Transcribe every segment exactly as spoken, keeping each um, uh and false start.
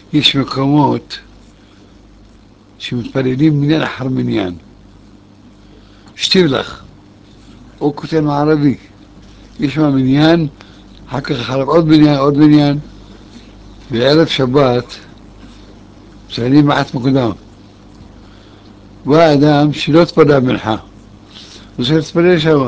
יש מקומות שמתפללים מניין אחר מניין. שתיב לך, הוא כותב מערבי, יש שם מניין, אחר כך אחריו עוד מניין, עוד מניין, בערב שבת, מתפללים מעט מוקדם. בא אדם שלא תפלל מנחה, הוא צריך להתפלל שם.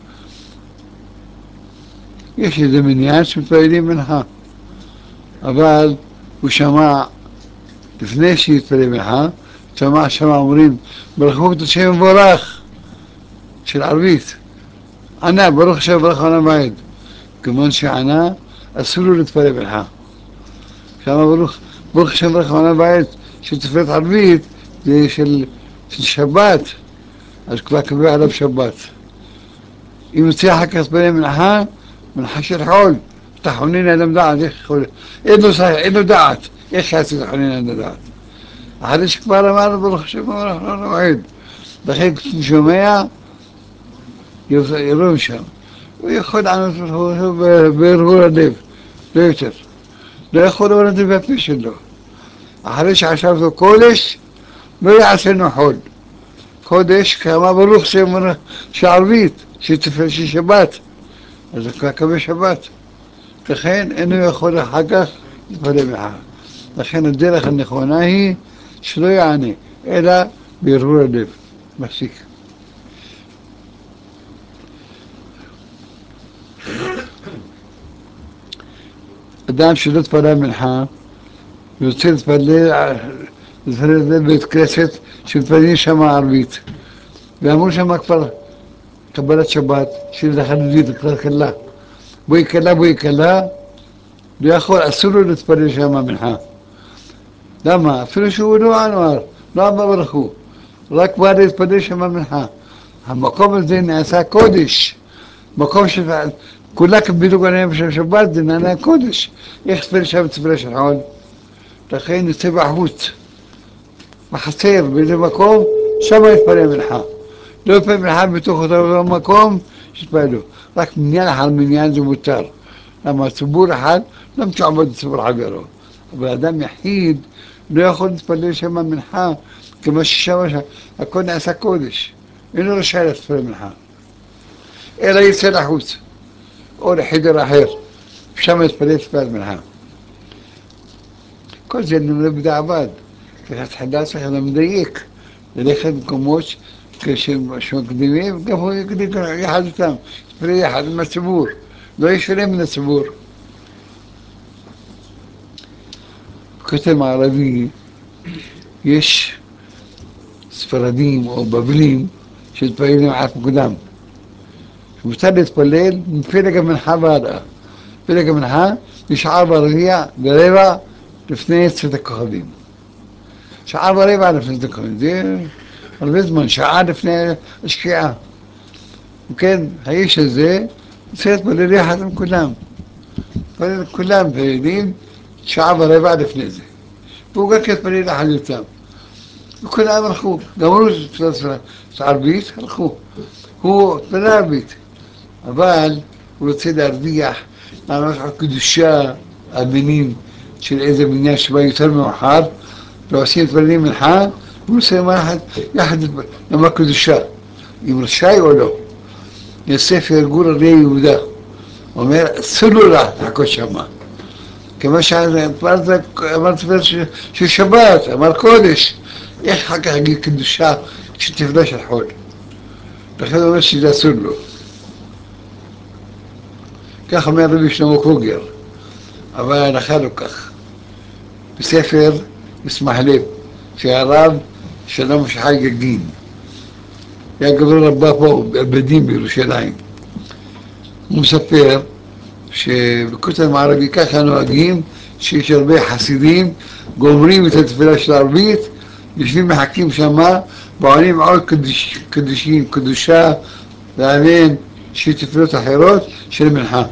יש איזה מניין שמתפללים מנחה, אבל הוא שמע, לפני שהתפלל מנחה, שמע שם אומרים, ברכו את השם מבורך, של ערבית. ענה, ברוך השם ברוך עולם ועד. כמובן שענה, אסור לו להתפלל מנחה. שם ברוך, ברוך השם ברוך עולם ועד, של תפילת ערבית, זה של, של שבת, אז כבר קבע עליו שבת. אם יוצא אחר כך להתפלל מנחה, מנחה של חול, תחונין אדם דעת, איך חול, אין לו סייך, אין לו דעת, איך יעשה תחונין אדם דעת. אחרי שכבר אמר ברוך השם ברוך עולם ועד, לכן כשהוא שומע, ירואים שם. הוא יכול לענות בהרהור הלב, לא יותר. לא יכול לומר את זה בפה שלו. אחרי שעכשיו זו קודש, לא יעשינו חול. קודש, כמה ברוך שערבית, שתפל של שבת. אז זה כבר קווה שבת. לכן אינו יכול אחר כך להתפלל מחר. לכן הדרך הנכונה היא שלא יענה, אלא בהרהור הלב. מפסיק. אדם שלא התפלל מנחה, ורוצה להתפלל, להתפלל בבית כנסת, שמתפללים שם ערבית. ואמרו שם כבר קבלת שבת, שזה חלולית, כבר קלה. בואי קלה, בואי קלה, לא יכול, אסור לו להתפלל שם מנחה. למה? אפילו שהוא לא אמר, לא אמר ברכו, רק בא להתפלל שם מנחה. המקום הזה נעשה קודש, מקום שכולה בדיוק עליהם של שבת, זה נענה קודש. איך תפלל שם תפילה של חול? לכן יוצא בחוץ, בחצר, באיזה מקום, שם יתפלל מנחה. לא יתפלל מנחה בתוך אותו מקום, שיתפללו. רק מניין אחר מניין זה מותר. למה ציבור אחד לא מתעבד לציבור חברו. אבל אדם יחיד לא יכול להתפלל שם מנחה, כמו ששם הכל נעשה קודש. אין לו רשאי להתפלל מנחה. אלא יצא לחוץ, או לחדר אחר, שם יתפלל תפילת מנחה. כל זה נמרה בדיעבד, כשהתחילה צריך לדייק, ללכת במקומות שמקדימים, גם הוא יקדים יחד איתם, יתפלל יחד עם הציבור, לא ישלם מן הציבור. בכותל מערבי יש ספרדים או בבלים שמתפללים מעט מוקדם. מותר להתפלל מפלג המנחה והלאה. פלג המנחה משעה ורביע ברבע לפני צאת הכוכבים. שעה ורבע לפני צאת הכוכבים, זה הרבה זמן, שעה לפני השקיעה. וכן, האיש הזה צריך להתפלל יחד עם כולם. להתפלל כולם ויודעים שעה ורבע לפני זה. והוא גם להתפלל יחד איתם. וכולם הלכו, גמרו את הערבית, הלכו. הוא התפלל ערבית. אבל הוא רוצה להרוויח ממש הקדושה, המינים של איזה מניין שבא יותר מאוחר, ועושים מתפללים מנחה, והוא עושה יחד, יחד עם הקדושה, אם רשאי או לא. יש ספר גור אריה יהודה, אומר, אסור לו לחכות שמה. כמו שאמר תפילה של שבת, אמר קודש, איך אחר כך יגיד קדושה כשתפילה של חול. לכן הוא אומר שזה אסור לו. כך אומר רבי שלמה קוגר, אבל ההלכה לא כך. בספר מסמך לב, שהרב שלום שחי גגין, היה גבר רבה פה בדין בירושלים. הוא מספר שבכותל המערבי ככה נוהגים, שיש הרבה חסידים, גומרים את התפילה של הערבית, יושבים מחכים שמה, ועונים עוד קדוש, קדושים, קדושה, ואמן, שיש תפילות אחרות של מנחה.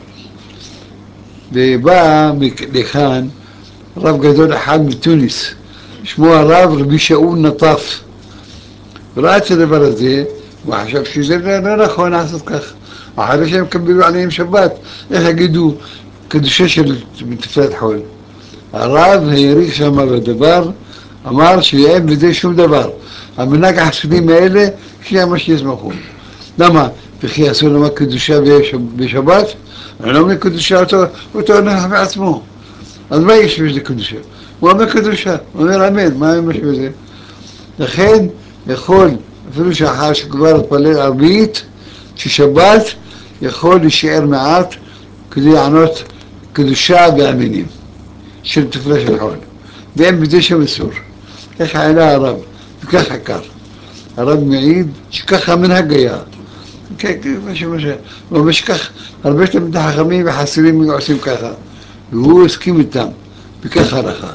ובא לכאן רב גדול אחד מתוניס, שמו הרב רבי שאול נטף. וראה את הדבר הזה, הוא חשב שזה לא נכון לעשות כך. אחרי שהם קבלו עליהם שבת, איך יגידו קדושה של תפילת חול? הרב העריך שם בדבר, אמר שאין בזה שום דבר. המנהג החסידים האלה, שיהיה מה שיסמכו. למה? וכי אסור לומר קדושה בשבת? אני לא אומר קדושה, אותו, אותו הולך בעצמו. אז מה יש בזה קדושה? הוא אומר קדושה, הוא אומר אמן, מה יש בזה? לכן יכול, אפילו שאחר שכבר התפלל ערבית, ששבת יכול להישאר מעט כדי לענות קדושה ואמינים של תפילה של חול. ואין בזה שם אסור. ככה עלה הרב, וככה קר. הרב מעיד שככה המנהג היה. כן, כן, משהו משהו. הוא אומר שכך, הרבה תלמידי חכמים וחסידים עושים ככה. והוא הסכים איתם, וככה הלכה.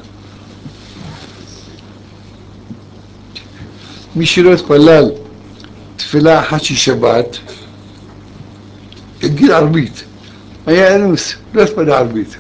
מי שלא התפלל תפילה אחת של שבת, הגיד ערבית. היה אנוס, לא התפלל ערבית.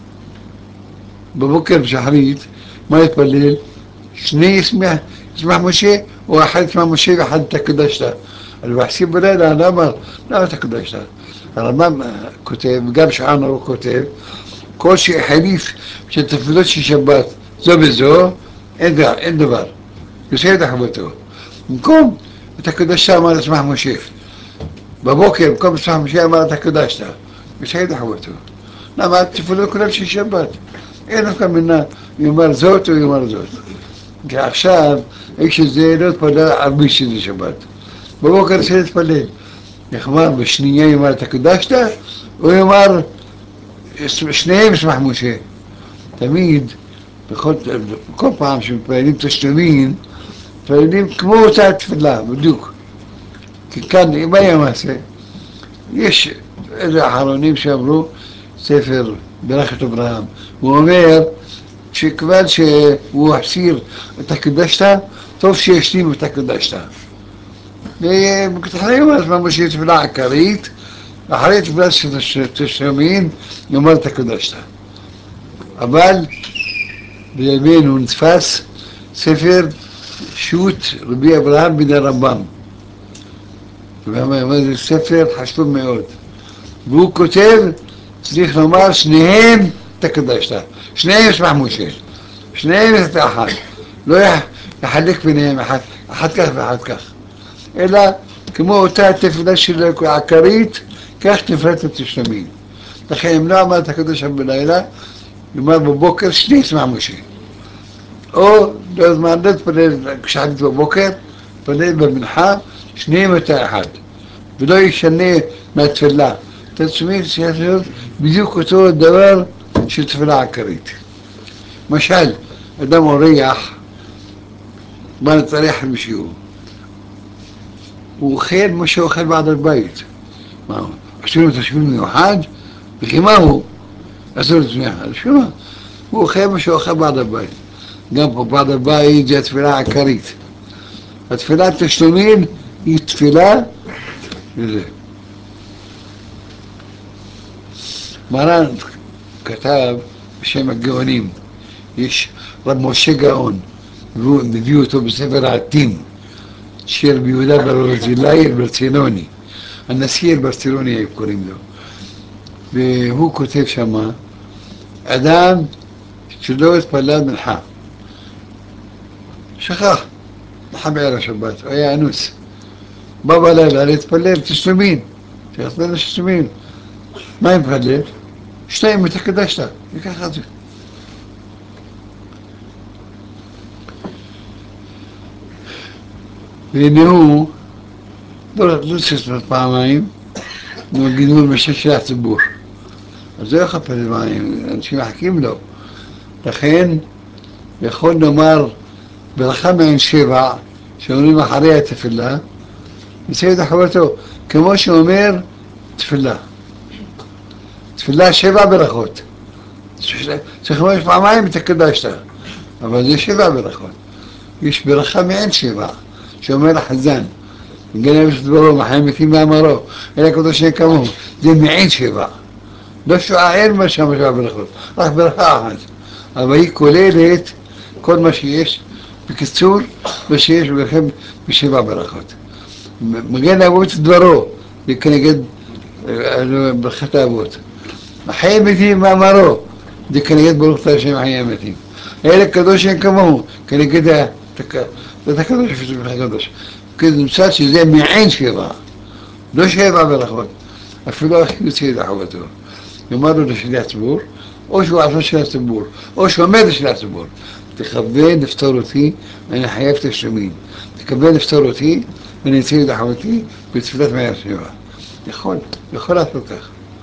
בבוקר בשחרית, מה התפלל? שני ישמח, ישמח משה, או אחד ישמח משה ואחד תקדשת. אני מחשיב בלילה, אני אמר, למה תקדשת? הרמב"ם כותב, וגם שולחן ערוך כותב, כל שהחליף של תפילות של שבת זו בזו, אין דבר, אין דבר. יוצא את החבטו. במקום, תקדשת אמר ישמח משה. בבוקר, במקום ישמח משה אמר תקדשת. יוצא את החבטו. למה? תפילות כולם של שבת. אין אף מינה, יאמר זאת או יאמר זאת. כי עכשיו, איש הזה לא התפלל ערבית שזה שבת. בבוקר צריך להתפלל. יחמר בשנייה יאמר תקדשת, או יאמר שניהם ישמח משה. תמיד, בכל, בכל פעם שמתפללים תשלומים, מתפללים כמו אותה תפילה, בדיוק. כי כאן, מה היה מעשה? יש איזה אחרונים שאמרו, ספר ברכת אברהם. הוא אומר שכיוון שהוא החסיר את הקדשת, טוב שישלים את הקדשת. ומתחילים אז ממש תפילה עיקרית, אחרי תפילה של תשלומים, יאמר את הקדשת. אבל בימינו נתפס ספר שו"ת רבי אברהם בן הרמב"ם. זה ספר חשוב מאוד. והוא כותב, צריך לומר, שניהם תקדשת. שניהם ישמח משה. שניהם את האחד. לא יחלק ביניהם אחד, אחד כך ואחד כך. אלא כמו אותה תפילה של העיקרית, כך תפילת התשלומים. לכן אם לא אמר תקדש בלילה, יאמר בבוקר שני ישמח משה. או לא זמן לא תפלל כשחלית בבוקר, תפלל במנחה, שניהם את האחד. ולא ישנה מהתפילה. תשלומים שיעשו בדיוק אותו דבר של תפילה עיקרית. למשל, אדם אורח, בא לצריח למישהו. הוא אוכל מה שאוכל בעד הבית. מה הוא? עשינו תשלום מיוחד, וכי מה הוא? עשו לתשלום מיוחד. שמה? הוא אוכל מה שאוכל בעד הבית. גם פה בעד הבית זה התפילה העיקרית. התפילת תשלומים היא תפילה וזה. מרן כתב בשם הגאונים, יש רב משה גאון, והוא מביא אותו בספר העתים, שיר ביהודה ברזילי ברצלוני, הנשיא ברצלוני קוראים לו, והוא כותב שמה, אדם שלא התפלל מנחה, שכח, מנחה בערב שבת, הוא היה אנוס, בא בלילה להתפלל תשלומים, שיתפלל תשלומים, מה הם מתפלל? שתיים מתקדשת, וככה זה. והנה הוא, לא צריך פעמיים, הוא גידול משך שליח ציבור. אז זה לא יכול להתפלל פעמיים, אנשים מחכים לו. לכן יכול לומר ברכה מעין שבע, שאומרים אחרי התפילה, מסייד אחרתו, כמו שאומר תפילה. תפילה שבע ברכות. צריך לומר פעמיים תקדשת, אבל זה שבע ברכות. יש ברכה מעין שבע, שאומר החזן, גנב את דברו, מחיה מתים מאמרו, אלא קדוש אין כמוהו, זה מעין שבע. לא שעה, אין מה שם שבע ברכות, רק ברכה אחת. אבל היא כוללת כל מה שיש, בקיצור, מה שיש בכם בשבע ברכות. מגן אבות את דברו, זה כנגד ברכת האבות. מחיה מתים מאמרו, دي كان برضه ثلاث أيامتين. هي الكدوشين كمان كان كده تك تكدوش في الكدوش كده مساش زي ميعين شيبا دوش هيبا بالأخوات الفلوس يصير حوته يمروا لشلات سبور أوش وعشان شلات سبور أوش وما شلات سبور تخبين نفطروا فيه أنا حياة الشمين تخبين نفطروا فيه من يصير حوتي بتفلت ما يرشيبا يخون يخون أثبتك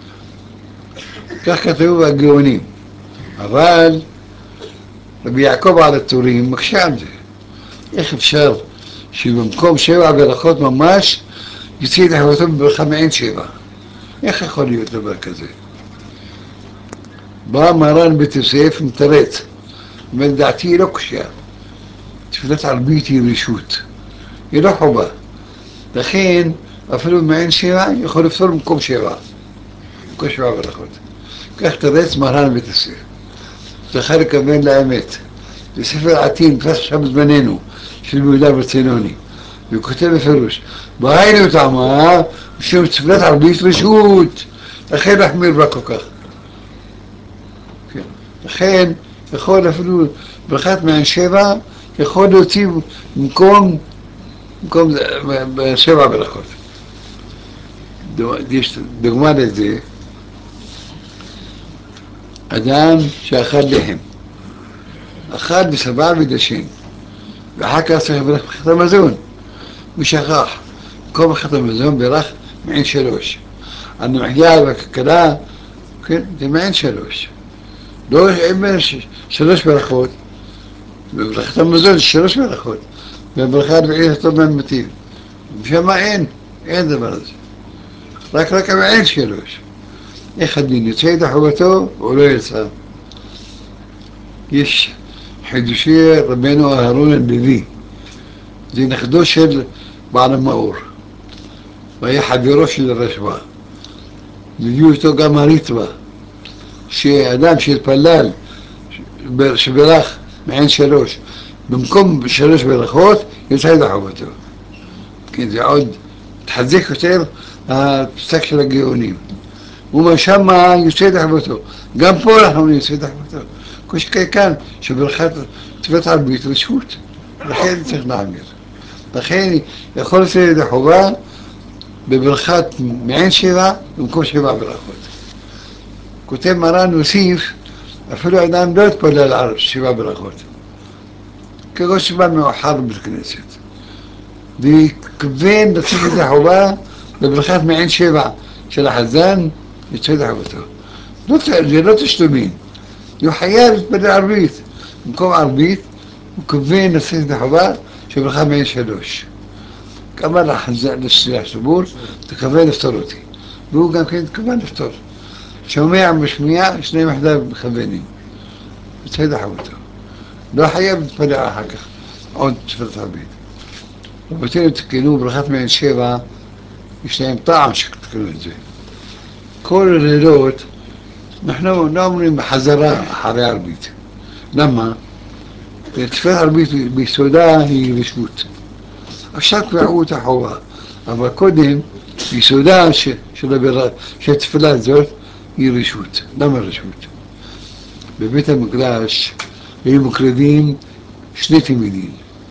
كيف كتبوا الجوانين אבל רבי יעקב על הטורים מקשה על זה. איך אפשר שבמקום שבע ברכות ממש יוציא את החלטות בברכה מעין שבע? איך יכול להיות דבר כזה? בא מרן בית יוסף מתרץ, ולדעתי היא לא קשה. תפילת ערבית היא רשות, היא לא חובה. לכן אפילו מעין שבע יכול לפתור במקום שבע, במקום שבע ברכות. כך תרץ מרן בית יוסף. צריכה לכוון לאמת. בספר עתים, פרס עכשיו זמננו, של יהודה ברצינוני, והוא כותב בפירוש, בהיינו טעמה, בשביל תפילת ערבית רשות, לכן להחמיר בה כל כך. כן. לכן, יכול אפילו ברכת מעין שבע, יכול להוציא במקום, במקום שבע ברכות. יש דוגמה לזה, אדם שאכל לחם, אכל ושבע ודשן, ואחר כך צריך לברך ברכת המזון, הוא שכח, במקום ברכת המזון ברך מעין שלוש. אני מחיה בכלכלה, כן, זה מעין שלוש. לא אומר שלוש ברכות, בברכת המזון שלוש ברכות, בברכה הרביעית הטוב מהמתים. ושמה אין, אין דבר הזה. רק רק מעין שלוש. איך הדין יוצא את חובתו או לא יצא? יש חידושי רבנו אהרון הנביא, זה נכדו של בעל המאור, והיה חברו של הרשב"א. הביאו איתו גם הריטב"א, שאדם שהתפלל, שברך מעין שלוש, במקום שלוש ברכות, יצא את חובתו. כן, זה עוד תחזק יותר הפסק של הגאונים. ומשם יוצא את חובתו. גם פה אנחנו יוצא את חובתו. כמו שכאן, שברכת תפילת ערבית רשות, לכן צריך להעביר. לכן יכול לצאת את החובה בברכת מעין שבע במקום שבע ברכות. כותב מרן הוסיף, אפילו אדם לא התפלל על שבע ברכות. כגון שבע מאוחר בכנסת. וכיוון לצאת את החובה בברכת מעין שבע של החזן, יוצא את חובתו. זה לא תשלומים. הוא חייב להתפלל ערבית. במקום ערבית, הוא כיוון לצאת את החובה של ברכה מעין שלוש. אמר לשליח סבור, תכוון לפתור אותי. והוא גם כן תכוון לפתור. שומע ומשמיע, שניהם יחדיו מכוונים. יוצא את חובתו. לא חייב להתפלל אחר כך עוד תפילת ערבית. רבותינו תקנו ברכת מעין שבע, יש להם טעם שתקנו את זה. כל הלילות אנחנו לא אומרים בחזרה אחרי ערבית. למה? תפילת ערבית ביסודה היא רשות. עכשיו קבעו את החובה, אבל קודם ביסודה של, של התפילה הזאת היא רשות. למה רשות? בבית המקדש היו מקריבים שני תמידים.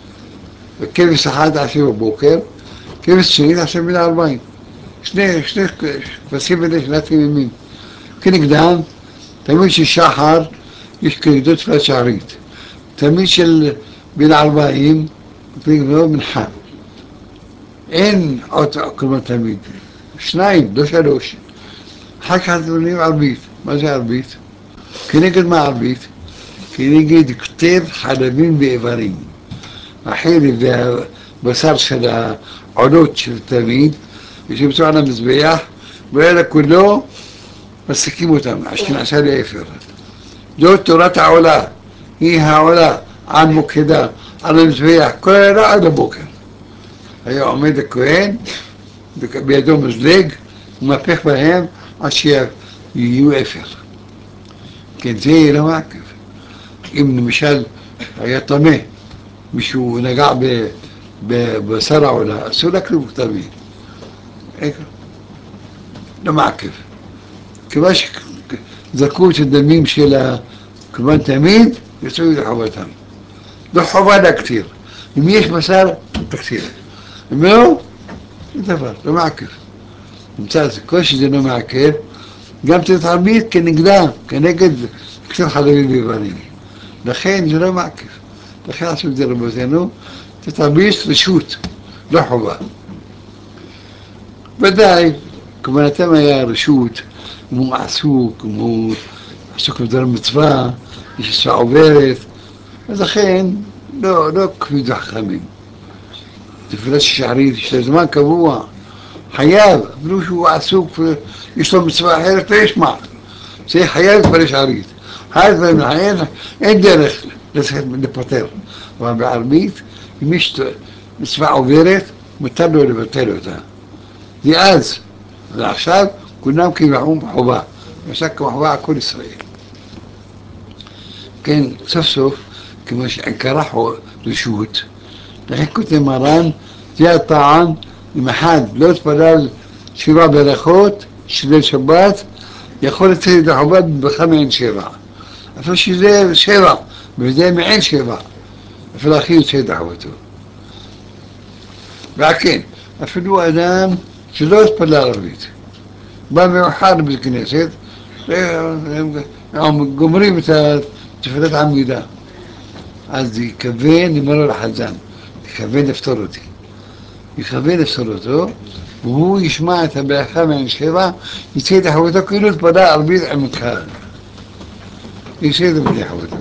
וכבש אחד עשרה בבוקר, כבש שני עשרה בין ארבעים. שני, שני כבשים אלה שני תמימים. כנגדם, תמיד של שחר יש כנגדו תפילת שערית. תמיד של בין ארבעים, כנגדו מנחה. אין עוד כלומר תמיד. שניים, לא שלוש. אחר כך דברים ערבית. מה זה ערבית? כנגד מה ערבית? כנגד כתב חלבים ואיברים. החלב והבשר של העולות של תמיד, ושבצוע על המזבח, ואלה כולו מסיקים אותם, עשה לאפר. זאת תורת העולה, היא העולה על מוקדה, על המזבח, כל הלילה עד הבוקר. היה עומד הכהן, בידו מזלג, ומהפך בהם עד שיהיו אפר. כן, זה לא מעכב. אם למשל היה טמא, מישהו נגע בבשר העולה, אסור להקריב תמיד. לא מעכב. כיוון זרקו את הדמים של הקורבן תמיד, יצאו לחובתם. לא חובה להקטיר. אם יש בשר, תקטיר. אם לא, אין דבר, לא מעכב. נמצא את זה, כל שזה לא מעכב, גם תתערבית כנגדה, כנגד קצת חלבים ויוונים. לכן זה לא מעכב. לכן עשו את זה רבותינו, תתערבית רשות, לא חובה. ודאי, כוונתם היה רשות, אם הוא עסוק, אם הוא עסוק בדבר מצווה, יש עשרה עוברת, אז לכן לא, לא קפידו חכמים. תפילת שחרית, יש לה זמן קבוע, חייב, אפילו שהוא עסוק, יש לו מצווה אחרת, לא ישמע. זה חייב להתפלל שחרית. חייב להתפלל מחייב, אין דרך לפטר. אבל בערבית, אם יש מצווה עוברת, מותר לו לבטל אותה. זה אז, ועכשיו כולם כיוון בחובה, ועכשיו כמחובה על כל ישראל. כן, סוף סוף, כמו שעיקרה רשות, לכן כותב מרן, זה הטעם, אם אחד לא התפלל שבע ברכות, של שבת, יכול לצאת את החובה בברכה מעין שבע. אפילו שזה שבע, וזה מעין שבע, אפילו הכי יוצא את החובתו. וכן, אפילו אדם שלא התפלל ערבית, בא מאוחר בבית כנסת, הם גומרים את תפילת עמידה, אז יכוון, אמר לו לחזן, יכוון לפתור אותי. יכוון לפתור אותו, והוא ישמע את הברכה מעין שבע, יצא את חובתו כאילו התפלל ערבית עם קהל. יצא את בלי חובתו.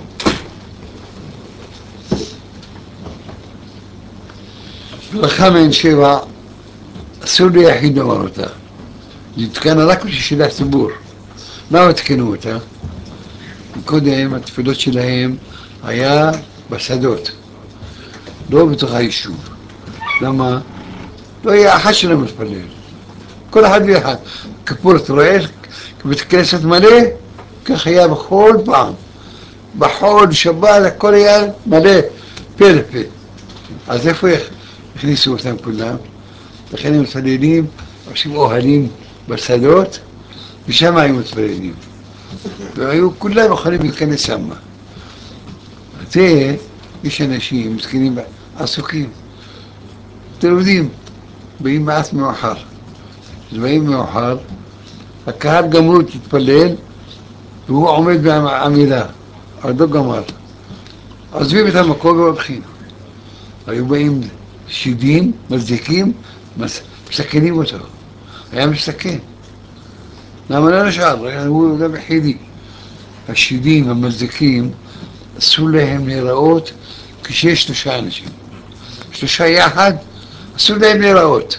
ברכה מעין שבע, אסור ליחיד לומר אותה. זה תקן רק בשביל שילח ציבור. למה התקנו אותה? קודם התפילות שלהם היה בשדות, לא בתוך היישוב. למה? לא היה אחד שלא מתפלל. כל אחד ואחד. כפור, אתה רואה, בית כנסת מלא, כך היה בכל פעם. בחול, שבת, הכל היה מלא, פה לפה. אז איפה הכניסו אותם כולם? לכן הם מתפללים, עושים אוהלים בשדות, ושם היו מתפללים. והיו כולם יכולים להיכנס שמה. זה, יש אנשים מסכנים עסוקים. אתם יודעים, באים מעט מאוחר. אז באים מאוחר, הקהל גמרו להתפלל, והוא עומד בעמידה, עוד לא גמר. עוזבים את המקום והולכים. היו באים שידים, מזדיקים, מסכנים אותו. היה מסכן. למה לא נשאר? הוא לא בחידי. השידים, המזדיקים, אסור להם להיראות כשיש שלושה אנשים. שלושה יחד, אסור להם להיראות.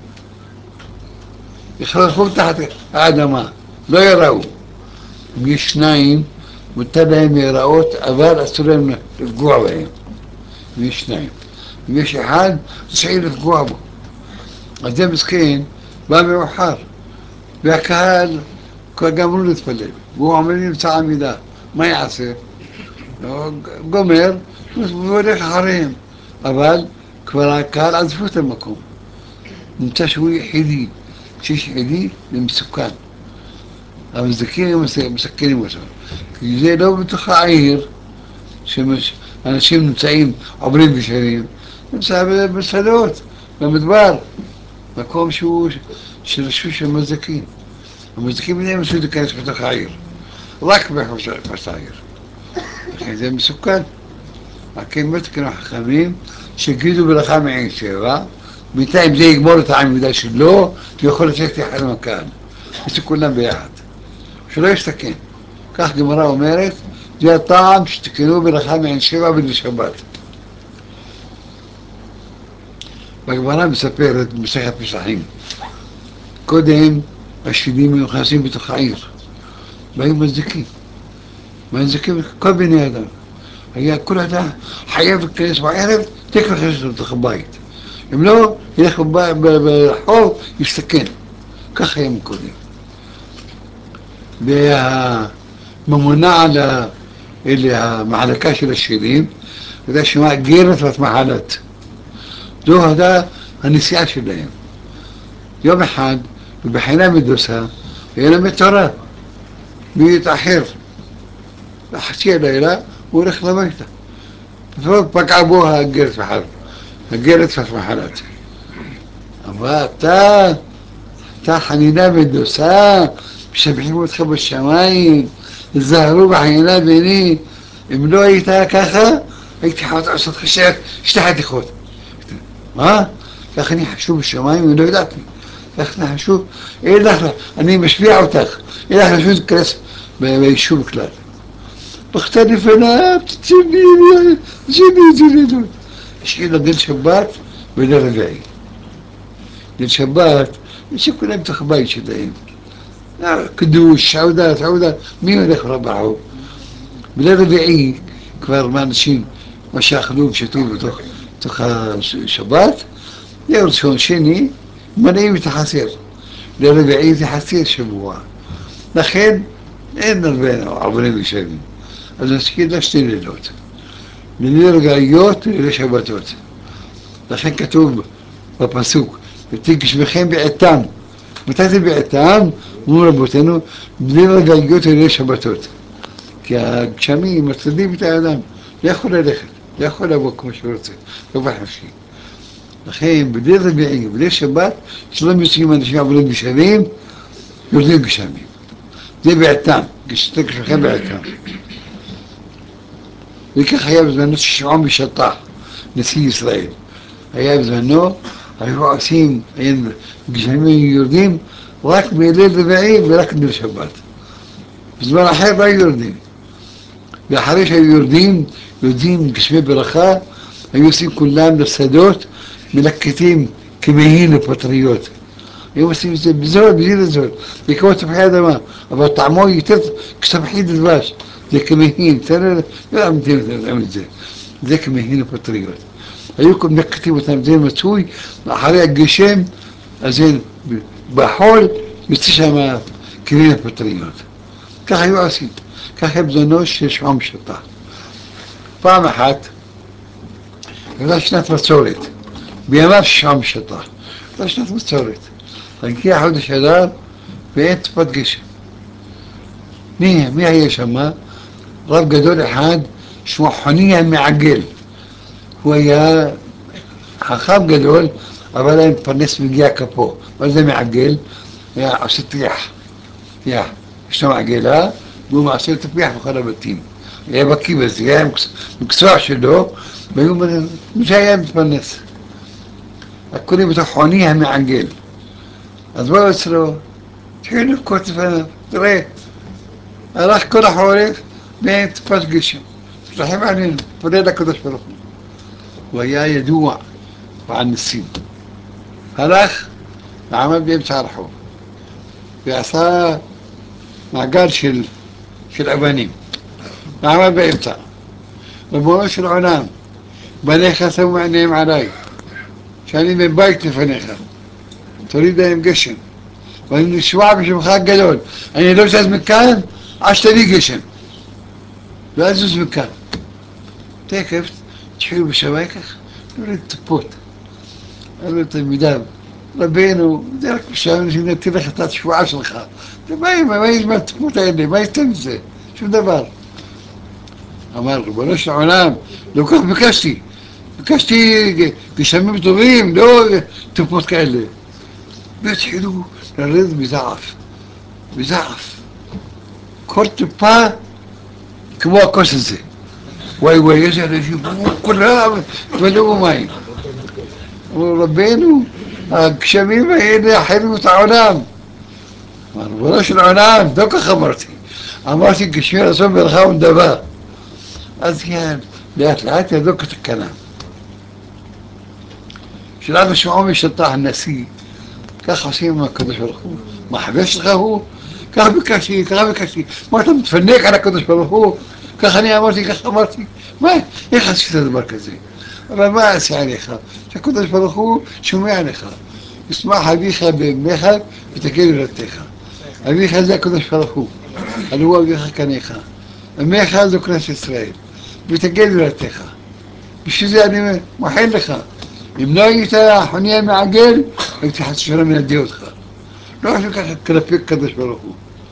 יחרחו תחת האדמה, לא יראו. אם יש שניים, מותר להם להיראות, אבל אסור להם לפגוע בהם. אם יש שניים. אם יש אחד, צריך לפגוע בו. אז זה מסכן, בא מאוחר. והקהל כבר גמרו להתפלל, והוא עומד נמצא עמידה. מה יעשה? גומר, הוא הולך אחריהם. אבל כבר הקהל עזבו את המקום. נמצא שהוא יחידי. כשיש יחידי זה מסוכן. המזדקים מסכנים אותו. כי זה לא בתוך העיר, שאנשים נמצאים, עוברים ושרים. נמצא בשדות, במדבר, מקום שהוא של רשות של מזדקים. המזדקים אינם מסוגלים להיכנס בתוך העיר, רק בחוץ העיר. לכן זה מסוכן. לכן מתקנו חכמים שהגידו ברכה מעין שבע, בינתיים זה יגמור את העמידה שלו, ויכול לצאת יחד עם הקהל. יש כולם ביחד. שלא יסתכן. כך גמרא אומרת, זה הטעם שתקנו ברכה מעין שבע ולשבת. בגמרא מספרת במסכת פסחים. קודם השדים נכנסים בתוך העיר, והיו מזדיקים. מזדיקים כל בני אדם. היה כל אדם חייב להיכנס בערב, תקף להיכנס לתוך הבית. אם לא, ילך ברחוב, יסתכן. כך היה מקודם. והממונה על המחלקה של השדים, הייתה שמה גרת ואת מחלת. זו הייתה הנסיעה שלהם. יום אחד, בבחינה מדוסה, היה להם תורה. بيتأخر حسي ليلة ورخ لميته فبقى أبوها هجرت في حرب هجرت في محلات أما تا تا حنينا بالدوساء بشبحين وتخبوا الشمايم الزهروا بحينا بيني املوي تا كاخا هيك تحاول عصد خشيك اشتحت يخوت ها ياخني حشوف الشمايم ولو ذاتي ياخني حشوف ايه دخله اني مش بيع وتاخ ايه دخله شو الكرس بيشوف كلاد بختلف انا بتتجني جني جني شيء ديال شبات بلا ربعي ديال شبات ماشي كلها بتخبايش دايم كدوش عودات عودات مين هذاك ربعه بلا ربعي كبار ما نشين مش ياخذوه بشتوه تخ تخ شبات يرسون شيني مني بتحسير لا ربعي تحسير شبوها دخل إن البين عبرين بشيء المسكين لا اشتري اللوت من يرجع يوت ليش هبطوت عشان كتب ببسوك بتيجي بخيم بعتام متى بعتام مو ربوتينو من يرجع يوت ليش هبطوت كشامي مرتدي بتاع آدم ياخذ دخل ياخذ أبوك مشورتي يبغى شيء الخيم بدي ربيعي بدي شبات شلون يسيم أنا شيء عبرين بشامين يردين بشامين دي بعتام قشتك الخيم بعتام ذيك خياب زمانو الشعوم بشطاح نسي إسرائيل خياب زمانو هيروح عسيم عين بجميع يردين راك بليل ربعي براك ندير شبات بزمان أحير لا يردين بحريش يردين يردين قسمي برخاء يوسين كلام للسادوت ملكتين كميين البطريوت يوسين بزول بزيد الزول يكوت بحياة ما أبا طعموه يترت كسب حيد الباش ذيك مهين ترى لا مدين عمل زين ذيك مهين البطريوت أيكم نكتي وتنزين مسوي حريق الجيشين زين بحول يستشعر كريم البطريوت كخ يواسين كخ يبزنوش يشعم شطا فامحات لاشنا تصورت بيمار شعم شطا لاشنا تصورت فانكي أحد الشدار بيت فتقش ميه ميه هي شما رب قدول حاد شو حنية معقل هو يا خخاب قدول أولا بالنسبة لجيا كابو وإذا معقل يا عشت يح يح شو معقلها قوم عشت بيح وخرب التيم يا بكي بس يا مكسوع شلو بيوم مش هي بالنس الكل بتحونيها معقل أزواج سلو تحيل كنت فانا ترى راح كل حوالي بين تفرقش رحيم علينا فريدا كده شرف ويا يدوع وعن السين هلاخ عمل بيمشي عرحو بيعصا ما قالش ال في الأبانيم عمل بيمشي وبوش العنام بنيخة سوى عينيهم علي شاني من بايتي فنيخة تريد أن يمقشن وإن الشواب مش مخاق قدول أنا لو ساز مكان عشتري قشن لا أزوز مكان تكفت تحيل بشبايكخ نريد تبوت قلت المدام ربينو ذلك بشامل هنا تلخ تاتش وعشر خا ما ما يجمع تبوت عندي ما يستنسى شو دبار أمال ربناش العلام لو كان بكشتي بكشتي بشمم طويم لو تبوت كالي بيتحيلو الرزق بيزعف بيزعف كنت با كما كوسنسي واي واي يسأل يجيب كلها تولوا ماي وربينو شميمة هنا حلو علام ما نبغاش العلام دوك خبرتي عمرتي كشميرة صوب الخاون دبا أزيان لا ثلاثة دوك الكلام شلون مش معهم شطاح النسي كخصيم ما كدش بالخو ما حبيش الخو كهبي كشي كهبي كشي ما تم تفنيك على كدش بالخو كخني أمرتي كخمرتي ما يخش المركزي ما أسعني خا كدش بالخو شو يعني خا اسمع حبيخة بميخة بتكيل رتيخة حبيخة زي كدش بالخو اللي هو بيخة كنيخة ميخة ذكرى إسرائيل بتكيل رتيخة مش زي يعني محل خا يمنعي تا حنيا معقل انت حتشفر من الديوت خا روح لك كلفيك كدش بالخو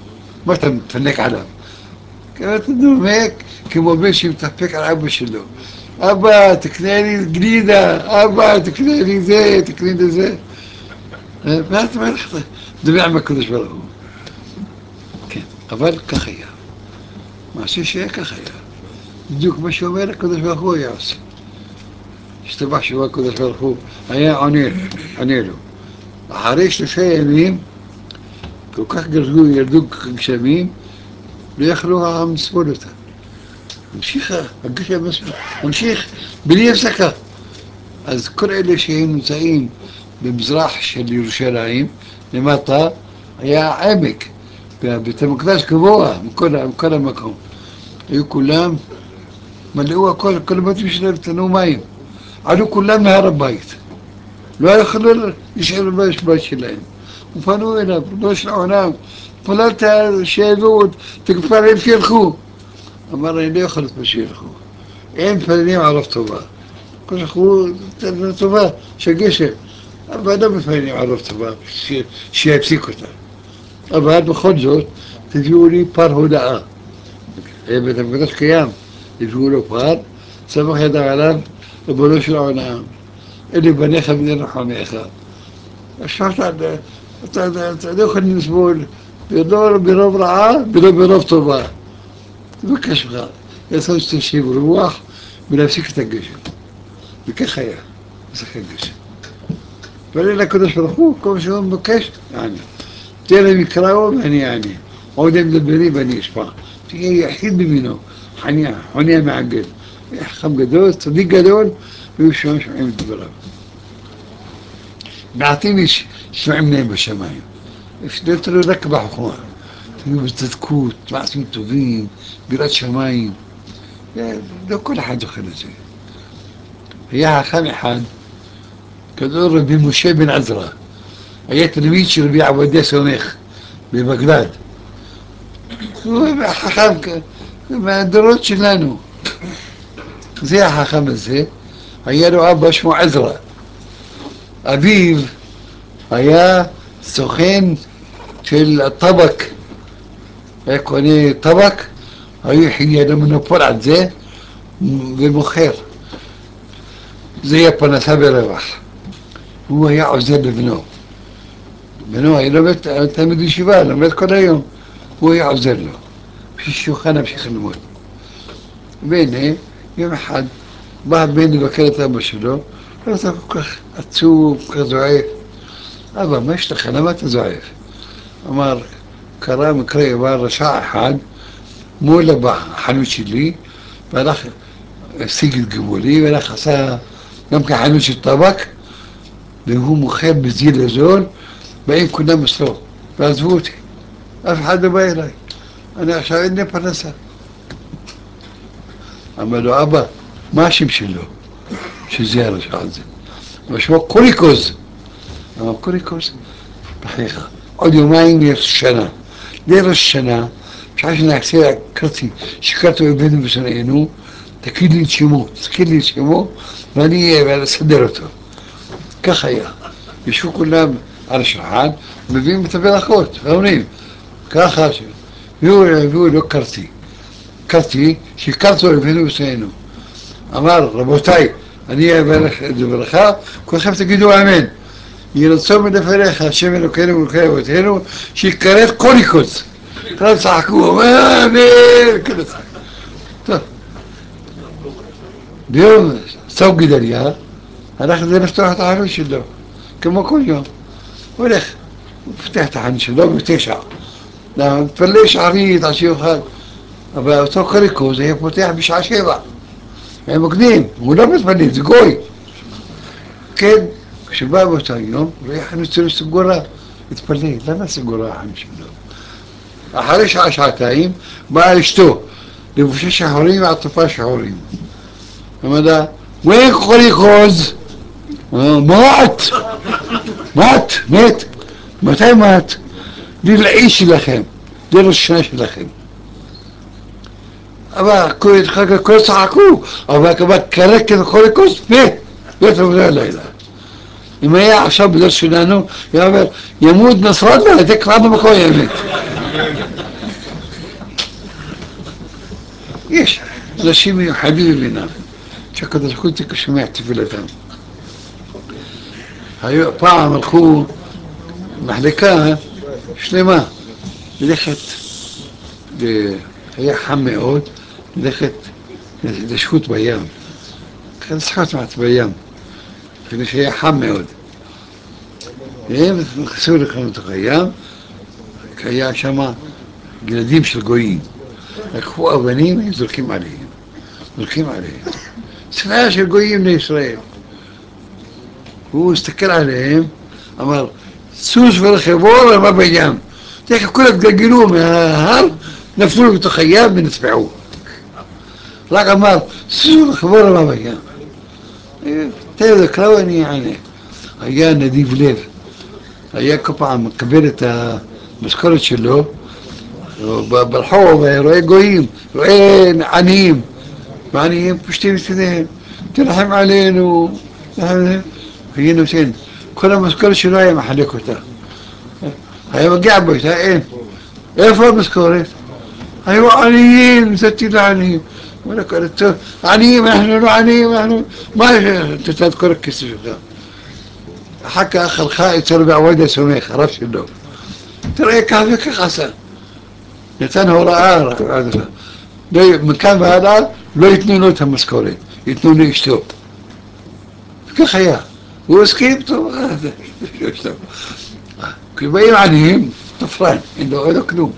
מה אתה מתפנק עליו? אתה דומק כמו בן שמתפק על אבא שלו. אבא, תקנה לי גלידה, אבא, תקנה לי זה, תקנה לי זה. ואז מה לך, דומע מהקדוש ברוך הוא. כן, אבל כך היה. מעשה שהיה כך היה. בדיוק מה שאומר הקדוש ברוך הוא היה עושה. השתבח שהוא הקדוש ברוך הוא היה עונה, עונה לו. אחרי שלושה ימים, כל כך גרדו, ירדו גשמים, לא יכלו העם לסבול אותה. המשיך, הגשם המשיך בלי הפסקה. אז כל אלה שהם נמצאים במזרח של ירושלים, למטה, היה עמק, בית המקדש גבוה מכל, מכל המקום. היו כולם, מלאו הכל, כל הבתים שלהם תנו מים. עלו כולם מהר הבית. לא יכלו להישאר בבית שלהם. ופנו אליו, לא של העולם, פללת שיבואו, תגפרים שילכו. אמר, אני לא יכול לתת שילכו. אין פנים עליו טובה. כלכו טובה, שגשם. אבל לא מפנים עליו טובה, שיפסיק אותה. אבל בכל זאת, תביאו לי פר הודעה. בית המקדש קיים, תביאו לו פר, סמך ידע עליו, ריבונו של העולם. אלה בניך בני רחמיך. אפשר אתה לא יכול לסבול, לא ברוב רעה ולא ברוב טובה. תבקש לך, יעשו שתשיב רוח ולהפסיק את הגשם. וכך היה, הפסק הגשם. ואלה לקדוש ברוך הוא, כל מה שהוא מבקש, יעני. תהיה להם יקראו ואני אענה. עוד הם מדברים ואני אשמע. תהיה יחיד במינו, חניה, חוניה מעגל. חכם גדול, צדיק גדול, והיו שומעים שומעים את דבריו. מעטים יש שומעים להם בשמיים. לא תלו רק בחוכמה. תהיו בצדקות, מעשים טובים, בירת שמיים. לא כל אחד זוכר את זה. היה חכם אחד, קראו רבי משה בן עזרא. היה תלמיד של רבי עבדיה סומך בבגדד. הוא חכם מהדורות שלנו. זה החכם הזה, היה לו אבא שמו עזרא. אביו היה סוכן של הטבק, היה קונה טבק, היה לו מונופול על זה ומוכר. זה היה פרנסה ברווח. הוא היה עוזר לבנו. בנו היה לומד תלמיד ישיבה, לומד כל היום. הוא היה עוזר לו. בשביל שיוכל להמשיך ללמוד. והנה, יום אחד, בא הבן לבקר את אבא שלו, הוא היה כל כך עצוב, כל כך זועף. אבא, מה יש לך? למה אתה זועף? אמר, קרה מקרה, בא רשע אחד, מול החנות שלי, והלך, השיג את גבולי, והלך עשה גם כחנות של טבק, והוא מוכר בזיל הזול, באים כולם אצלו, ועזבו אותי. אף אחד לא בא אליי. אני עכשיו אין לי פרנסה. אמר לו, אבא, מה השם שלו? שזה הרשע הזה. הוא שמו קוריקוז. אמר, קוריקוז, בחייך. עוד יומיים יש שנה. לראש שנה, בשעה שנעשה קרתי, שקרתו הבאנו ושנאנו, תגיד לי את שמו, תזכיר לי את שמו, ואני אסדר אותו. כך היה. ישבו כולם על השולחן, מביאים את הברכות, ואומרים, ככה, הביאו לו קרתי. קרתי, שקרתו הבאנו ושנאנו. אמר, רבותיי, אני אברך את דברכה, כולכם תגידו אמן. יהי רצון מלפניך, השם אלוקינו ואלוקי אבותינו, שיקראת קוריקוס. כולם צחקו, אמן, כולם צחקו. טוב. ביום סוף גדליה, הלך לזה לפתוח את החנות שלו, כמו כל יום. הוא הולך, הוא פותח את החנות שלו בתשע. מתפלל שערית עד שיוכל. אבל אותו קוריקוס היה פותח בשעה שבע. היה מקדים, הוא לא מתפלל, זה גוי. כן, כשבא באותו יום, הוא היה חנות שלו סגורה. התפלל, למה סגורה החנות שלו? אחרי שעה, שעתיים, באה אשתו, לבושה שחורים ועטופה שחורים. אמר לה, וין קוריקוז? מת! מת! מת! מתי מת? ללעיש שלכם, לראש שנה שלכם. אבל כל צחקו, אבל כבר קרק את קוריקוז, מת! מת עבודה לילה. אם היה עכשיו בדרך שלנו, היה אומר, ימות נסראללה, זה כבר במקום ימת. יש אנשים מיוחדים ממינם, שהקדוש ברוך הוא שומע תפילתם. פעם הלכו מחלקה שלמה ללכת, היה חם מאוד, ללכת לשחות בים, לשחות מעט בים, כדי שהיה חם מאוד. והם נכנסו לתוך הים, כי היה שם ילדים של גויים. לקחו אבנים, הם זורקים עליהם, זורקים עליהם. שנאה של גויים לישראל. הוא הסתכל עליהם, אמר, סוס ורכבו רמה בים. תכף כולם גלגלו מההר, נפלו בתוך הים ונצבעו. רק אמר, סוס ורכבו רמה בים. תראה, זה קראו אני אענה. היה נדיב לב. היה כל פעם מקבל את המשכורת שלו, ברחוב, רואה גויים, רואה עניים, ועניים פושטים את ידיהם, תרחם עלינו, היה נותן, כל המשכורת שלו היה מחלק אותה. היה מגיע ביתה, אין, איפה המשכורת? היו עניים, נתתי לעניים. עניים, אנחנו לא עניים, אנחנו, מה תתת כל הכסף שלך? אחר כך הלכה אצלו בעבוד הסומך, הרב שלו. תראה ככה וכך עשה. נתן הוראה, מכאן והלאה לא ייתנו לו את המשכורת, ייתנו לאשתו. וכך היה. הוא הסכים טוב, כשבאים עניים, תפרן, אין לו כלום.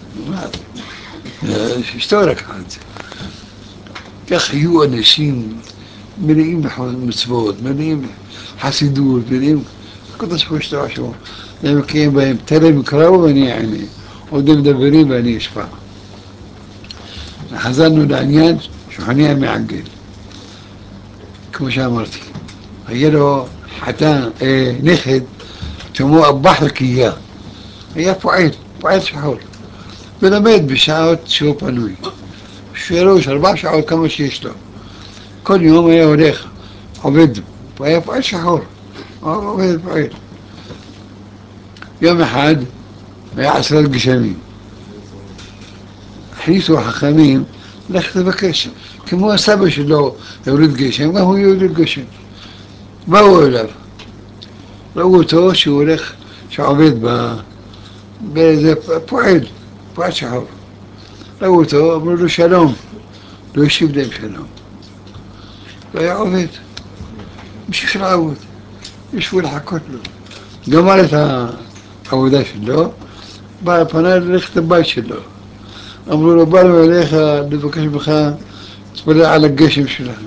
אשתו לקחה את זה. כך היו אנשים מלאים במצוות, מלאים חסידות, מלאים, הקדוש ברוך הוא ישתבח שמו. הם מקיים בהם, תלם יקראו ואני אענה, עוד הם מדברים ואני אשפע. חזרנו לעניין שולחני המעגל. כמו שאמרתי, היה לו חתן, אה, נכד, שמו אבא חלקיה. היה פועל, פועל שחור. ולמד בשעות שהוא פנוי. שלוש, ארבע שעות כמה שיש לו. כל יום היה הולך, עובד, הוא היה פועל שחור. עובד פועל. יום אחד היה עשרת גשמים. הכניסו החכמים ללכת לבקש, כמו הסבא שלו יוריד גשם, גם הוא יוריד גשם. באו אליו, ראו אותו שהוא הולך, שעובד באיזה פועל, פועל שחור. ראו אותו, אמרו לו שלום, לא השיב להם שלום. לא היה עובד, המשיך לעבוד, ישבו לחכות לו. גמר את העבודה שלו, בא פנה ללכת לבית שלו. אמרו לו, באנו אליך לבקש ממך, תתפלל על הגשם שלנו.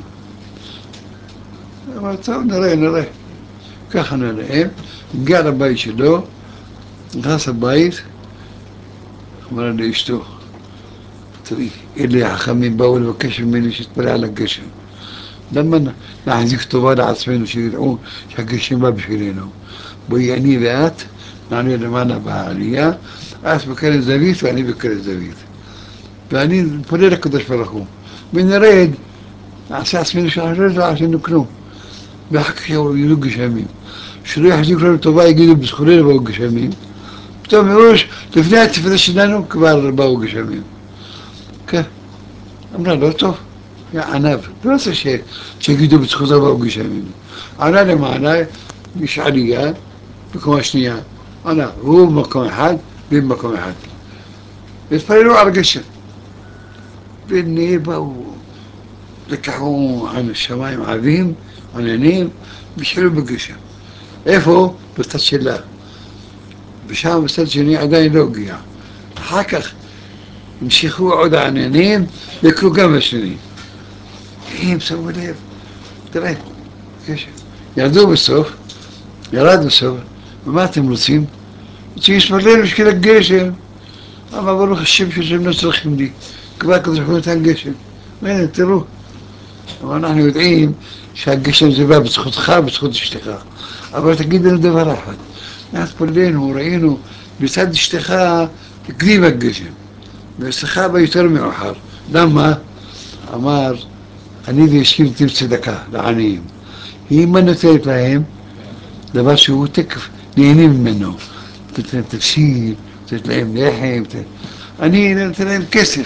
אמר, טוב, נראה, נראה. ככה נראה, הגיע לבית שלו, נכנס לבית, אמר לאשתו, תראי, אלה החכמים באו לבקש ממני שתתפלל על הגשם. למה נחזיק טובה לעצמנו שידעו שהגשם בא בשבילנו? בואי אני ואת נעלה למעלה בעלייה, את בקרן זווית ואני בקרן זווית. ואני נתפלל לקדוש ברוך הוא, ונרד, נעשה עצמנו שאנחנו לא עשינו כלום. ואחר כך יהיו גשמים. שלא יחזיק לנו טובה, יגידו בזכותנו באו גשמים. פתאום מראש, לפני התפילה שלנו כבר באו גשמים. כן, אמרה לא טוב, יא ענב, לא רוצה שיגידו בזכותו באו גשמים. עלה למעלה, יש עלייה, בקומה שנייה. עלה, הוא במקום אחד, והיא במקום אחד. והתפללו על גשם. והנה באו, לקחו על השמיים עבים, עננים, ושאלו בגשם. איפה? בצד שלה. ושם בצד שני עדיין לא הגיע. אחר כך המשיכו עוד העננים, יקרו גם השני. הם שמו לב, תראה, גשם. ירדו בסוף, ירד בסוף, ומה אתם רוצים? רוצים להתפלל בשביל הגשם. אבל ברוך השם שהם לא צריכים לי, כבר כזה חוץ נתן גשם. והנה, תראו. אבל אנחנו יודעים שהגשם זה בא בזכותך ובזכות אשתך. אבל תגיד לנו דבר אחד, אנחנו פלנו, ראינו, בצד אשתך הקדים הגשם, ואשתך בא יותר מאוחר. למה? אמר, אני ואשתי נותנים צדקה לעניים. היא מה נותנת להם? דבר שהוא תקף, נהנים ממנו. נותנת להם תפשיל, נותנת להם לחם, אני נותן להם כסף.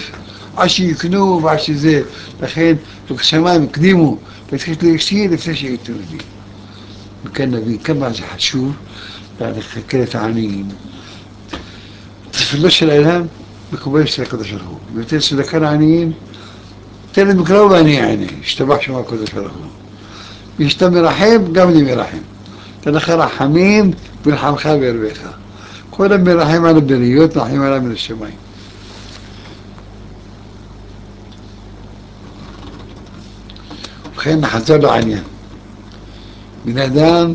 עד שיקנו ועד שזה, לכן השמיים הקדימו, לתת לי כתיר לפני שייתנו לי. וכן נבין כמה זה חשוב לחקר את העניים. תפילו של האלהם מקובל של הקדוש ברוך הוא. ותן צדקה לעניים, תן להם מקרוב ואני אענה, השתבח שם הקדוש ברוך הוא. ואשתה מרחם, גם אני מרחם. תן לך רחמים ולחמך וירבך. כל המרחם על הבריות, מרחם עליו מן השמיים. ובכן נחזור לעניין. בן אדם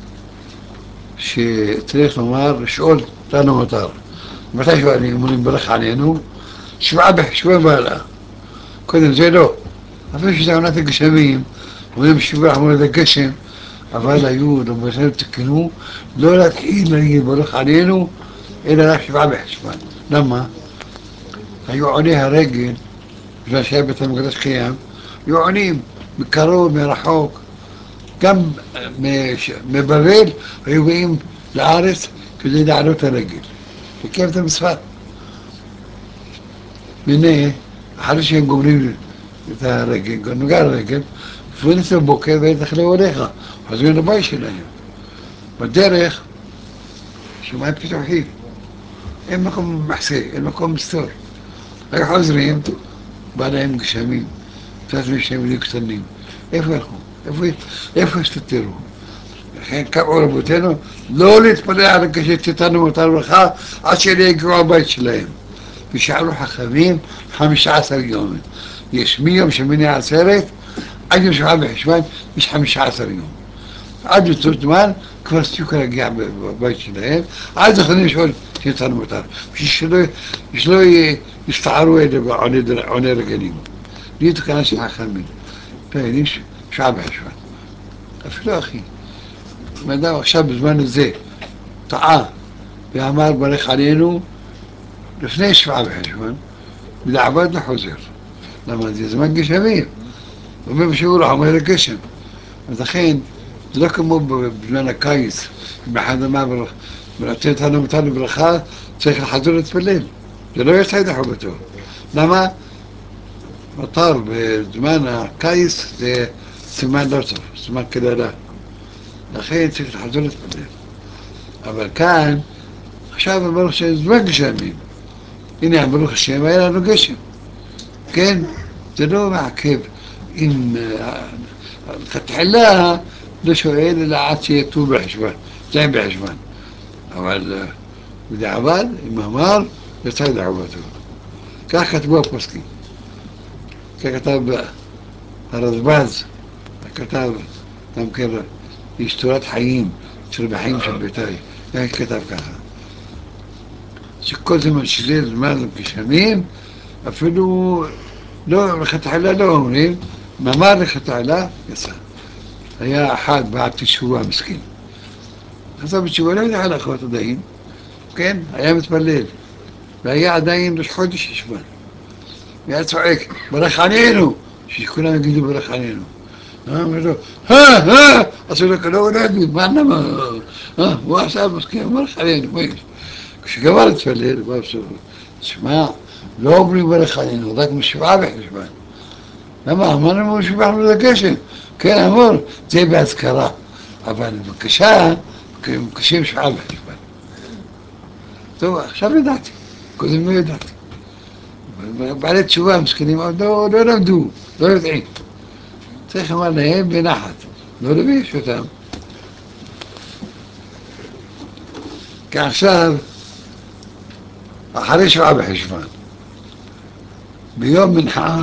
שצריך לומר, לשאול אותנו מותר. מתי שואלים, אומרים ברך עלינו, שבעה בחשבון והלאה. קודם זה לא. אפילו שזה עונת הגשמים, אומרים שבעה עונת הגשם, אבל היו, רבותינו תקנו, לא להתחיל להגיד ברך עלינו, אלא רק שבעה בחשבון. למה? היו עוני הרגל, בגלל שהיה בית המקדש קיים, היו עונים מקרוב, מרחוק, גם מבבל היו באים לארץ כדי לעלות הרגל. לקיים את המצוות. והנה, אחרי שהם גומרים את הרגל, נוגע לרגל, פרינס בבוקר והתחלו עליך, חוזרים לבית שלהם. בדרך, שמיים פתוחים, אין מקום מחסה, אין מקום מסתור. היו חוזרים, בא להם גשמים, קצת משהם היו קטנים. איפה הלכו? איפה, איפה הסתתרו? לכן קראו רבותינו לא להתפלל על הגשת איתנו מותר ברכה עד שיגיעו הבית שלהם. ושאלו חכמים חמישה עשר יום. יש מיום שמיני עצרת עד יום שבעה בחשוון יש חמישה עשר יום. עד אותו זמן כבר הספיקו להגיע בבית שלהם, עד יכולים לשאול שאיתנו מותר. בשביל שלא יסתערו אלה עוני רגלים. נהייתו כאן של חכמים. פעמים שעה בחשוון. אפילו אחי. אדם עכשיו בזמן הזה טעה ואמר ברך עלינו לפני שבעה בחשוון, בדיעבד לא חוזר. למה? זה זמן גשמים. אומר בשיעור אומר הגשם. אז לכן, זה לא כמו בזמן הקיץ, אם אחד אמר ונותן אותנו אותנו ברכה, צריך לחזור להתפלל. זה לא יצא את חובתו. למה? מותר בזמן הקיץ זה סימן לא טוב, סימן קללה. לכן צריך לחזור להתפלל. אבל כאן, עכשיו אמרו שזמן גשמים. הנה, ברוך השם, היה לנו גשם. כן? זה לא מעכב. אם תחילה לא שואל אלא עד שיתו בחשבון, זה בחשבון. אבל בדיעבד, אם אמר, יצא ידי חובתו. כך כתבו הפוסקים. כך כתב הרזב"ז, כתב גם כן איש תורת חיים, של בחיים של בית"רי, כך כתב ככה. שכל זמן שזה זמן גשמים, אפילו לא, לכתחילה לא אומרים, מאמר לכתחילה, יצא. היה אחד בעד תשובה מסכין. חזר בתשובה, לא יודע הלכות עדיין, כן? היה מתפלל, והיה עדיין ראש חודש חשוון. והיה צועק, ברך עלינו, שכולם יגידו ברך עלינו. אמר לו, הא, הא, עשו לו כלום, לא יודעים, מה למה? הוא עשה מסכים, ברך עלינו, מה יש? כשגמר להתפלל, הוא עשו, תשמע, לא אומרים ברך עלינו, רק משבעה בחשבון. למה? אמרנו משבחנו לגשם. כן, אמור, זה בהזכרה. אבל בבקשה, מבקשים שבעה בחשבון. טוב, עכשיו ידעתי. קודם לא ידעתי. בעלי תשובה, מסכנים, לא, לא למדו, לא יודעים. צריך לומר להם בנחת, לא לביש אותם. כי עכשיו, אחרי שבעה בחשבון, ביום מנחה,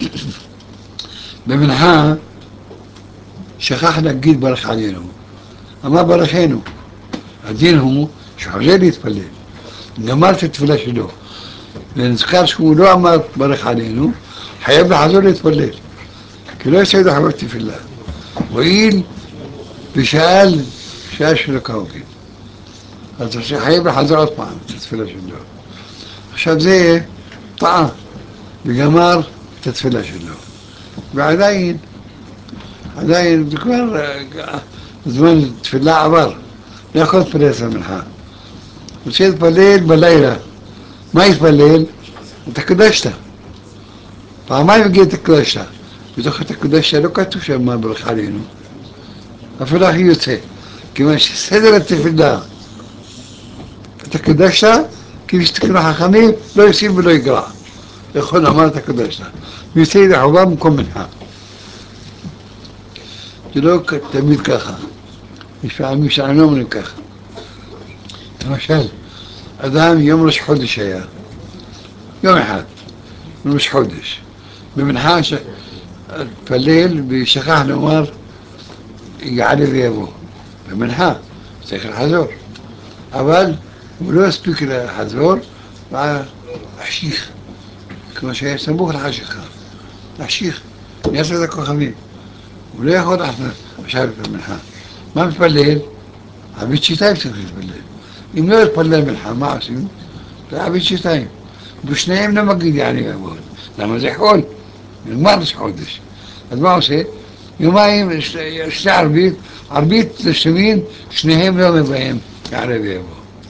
במנחה, שכח להגיד ברך עלינו. אמר ברכנו. הדין הוא שחוזר להתפלל. גמר את התפילה שלו. ונזכר שהוא לא אמר ברך עלינו, חייב לחזור להתפלל. כי לא יצא ידו חבר תפילה. הואיל ושאל, שאל שלו כהוגן. אז הוא חייב לחזור עוד פעם את התפילה שלו. עכשיו זה טעה, וגמר את התפילה שלו. ועדיין, עדיין, זה כבר זמן תפילה עבר. לא יכול להתפלל את המנחה. רוצה להתפלל בלילה. מה יתפלל? אתה קדשת. פעמיים הגיע את הקדושה. בתוך את הקדושה לא כתוב שם מה ברכה עלינו. אפילו הכי יוצא. כיוון שסדר התפילה, את הקדושה, כי מסתכלו חכמים, לא יוסיף ולא יגרע. יכול לומר את הקדושה. ויוצא ידי חובה במקום מנחה. זה לא תמיד ככה. יש פעמים שאנו אומרים ככה. למשל, אדם יום ראש חודש היה. יום אחד. יום ראש חודש. במנחה התפלל ושכח לומר יעלה ויבוא. במנחה. צריך לחזור. אבל הוא לא הספיק לחזור, והחשיך. כמו שהיה סמוך לחשיכה. החשיך. יעשה את הכוכבים. הוא לא יכול לחזור עכשיו במנחה. מה מתפלל? עביד שיטיים צריך להתפלל. אם לא יתפלל מנחה, מה עושים? זה עביד שיטיים. ושניהם לא מגיד יעני ויבוא. למה זה חול? נגמר ראש חודש. אז מה עושה? יומיים, שתי ערבית, ערבית לשמין, שניהם לא מבאים יעלה ויבוא.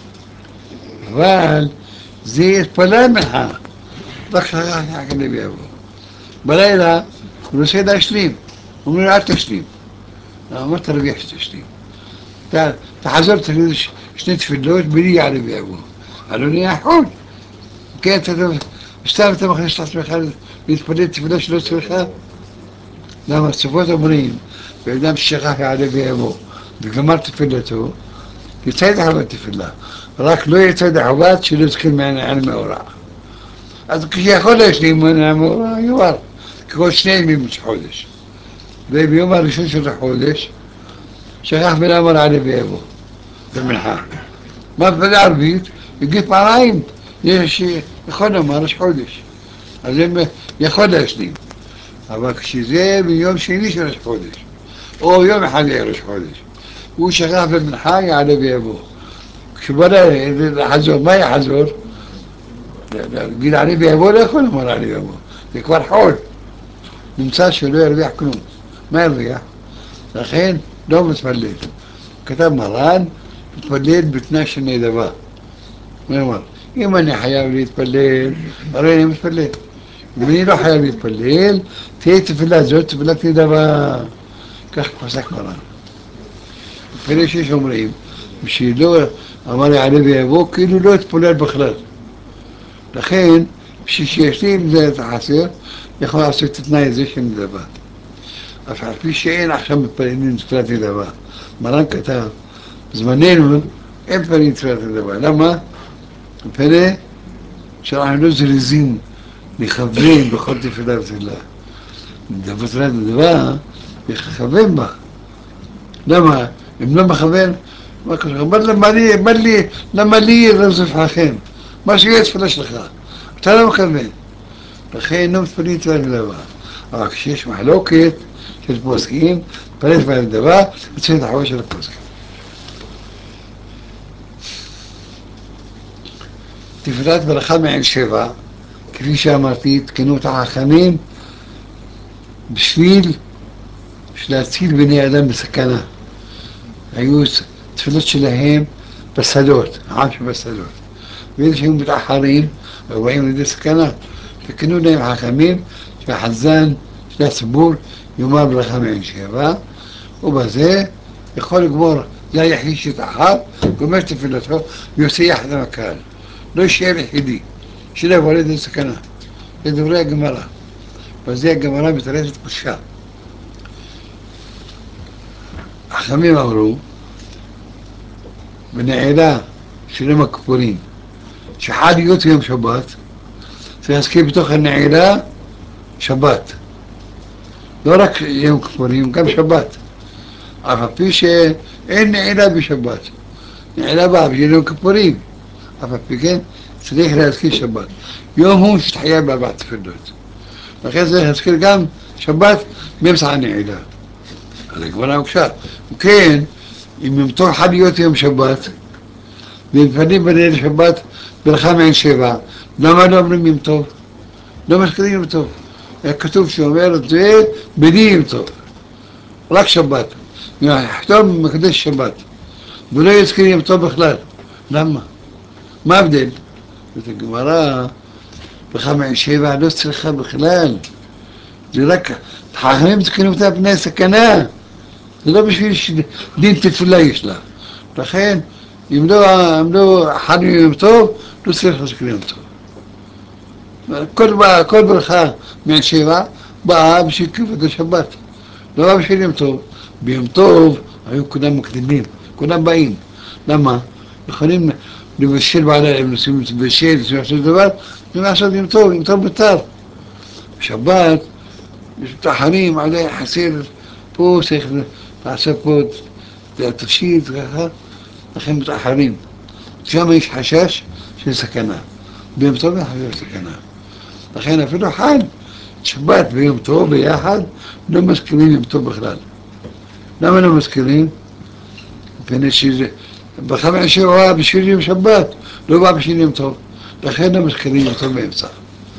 אבל זה יתפלל מנחה. רק שכח יעלה ויבוא. בלילה הוא נוסע להשלים. הוא אומר אל תשלים. לא תרוויח שתשלים. תחזור תגיד שני תפילות בלי יעלה ויבוא. הלוא נהיה חול. כן, אתה סתם אתה מכניס לעצמך להתפלל תפילה שלא צריכה. למה סופות אומרים, ואדם ששכח יעלה ויבוא וגמר תפילתו, יצא ידי חובת תפילה. רק לא יצא ידי חובת שלא יזכיר מעין מאורע. אז כשיכול להשלים מעין מאורע, יאמר, ככל שני ימים של חודש. וביום הראשון של החודש, שכח ולאמר יעלה ויבוא, במנחה. מה תפילה ערבית? יגיד פעמיים, יש יכול לומר ראש חודש. אז זה יכול להשלים. אבל כשזה ביום שני של ראש חודש, או יום אחד יהיה ראש חודש, הוא שכח במנחה יעלה ויבוא. כשבא לחזור, מה יחזור? להגיד יעלה ויבוא לא יכול לומר יעלה ויבוא. זה כבר חול. נמצא שלא ירוויח כלום. מה ירוויח? לכן לא מתפלל. כתב מרן, מתפלל בתנאי של נדבה. הוא אומר, אם אני חייב להתפלל, הרי אני מתפלל. אם אני לא חייב להתפלל, תהיה תפילה זאת, תפילת נדבה. כך פסק מרן. לפני שיש אומרים, בשבילו אמר יעלה ויבוא, כאילו לא התפלל בכלל. לכן, בשביל שישלים זה את החסר, יכול לעשות את התנאי הזה של נדבה. אף על פי שאין עכשיו מתפללים תפילת נדבה. מרן כתב, בזמננו אין מתפללים תפילת נדבה. למה? מפני שאנחנו לא זריזים לכוון בכל תפילה ותפילה. נדבה תפילת נדבה, לכוון בה. למה? אם לא מכוון, מה קורה? למה לי, למה לי, למה לי רזף לכם? מה שיהיה תפילה שלך, אתה לא מכוון. לכן לא מתפללים תפילת נדבה. אבל כשיש מחלוקת של פוסקים, מתפלל תפילת נדבה, יוצא את החובה של הפוסקים. תפילת ברכה מעין שבע, כפי שאמרתי, תקנו את החכמים בשביל להציל בני אדם בסכנה. היו תפילות שלהם בשדות, עם שבשדות. ואלה שהיו מתאחרים, ובאים לידי סכנה. תקנו להם חכמים שהחזן של הציבור יאמר ברכה מעין שבע, ובזה יכול לגמור, זה היחיד שתאחר, גומר תפילתו ויוצא יחד עם הקהל. לא יישאר יחידי, שלא יבוא לידי סכנה. זה דברי הגמרא. וזה הגמרא מתרצת קודשה. החכמים אמרו, בנעילה של יום הכיפורים, שחל להיות יום שבת, צריך להזכיר בתוך הנעילה שבת. לא רק יום כיפורים, גם שבת. אף על פי שאין נעילה בשבת. נעילה באה בשביל יום כיפורים. אף על פי כן צריך להזכיר שבת. יום הוא שתחיה בארבע תפילות. לכן צריך להזכיר גם שבת באמצע הנעילה. אז הגמרא הוגשה. וכן, אם יום טוב חל להיות יום שבת, ומתפללים בליל שבת ברכה מעין שבע, למה לא אומרים יום טוב? לא מזכירים יום טוב. כתוב שאומר את זה בלי יום טוב. רק שבת. יחתום מקדש שבת. ולא יזכיר יום טוב בכלל. למה? מה ההבדל? זאת הגמרא ברכה מעין שבע לא צריכה בכלל, זה רק חכמים תקנו אותה פני סכנה, זה לא בשביל שדין תפילה יש לה. לכן, אם לא, אם לא חיים יום טוב, לא צריך להזכיר יום טוב. כל, כל ברכה מעין שבע באה בשביל כיפת השבת, לא באה בשביל יום טוב. ביום טוב היו כולם מקדימים, כולם באים. למה? יכולים לבשל בעלי, הם נוסעים לבשל, נוסעים לעשות דבר, נוסעים לעשות יום טוב, יום טוב מותר. בשבת יש מתחרים עלי חסר, פה צריך לעשות פה תפשיט וככה, לכן מתאחרים. שם יש חשש של סכנה, ביום טוב יש חשש של סכנה. לכן אפילו חג, שבת ויום טוב ביחד, לא מזכירים יום טוב בכלל. למה לא מזכירים? מפני שזה, ברכה מעין שבע בשביל יום שבת, לא בא בשביל יום טוב. לכן לא מזכירים יום טוב באמצע.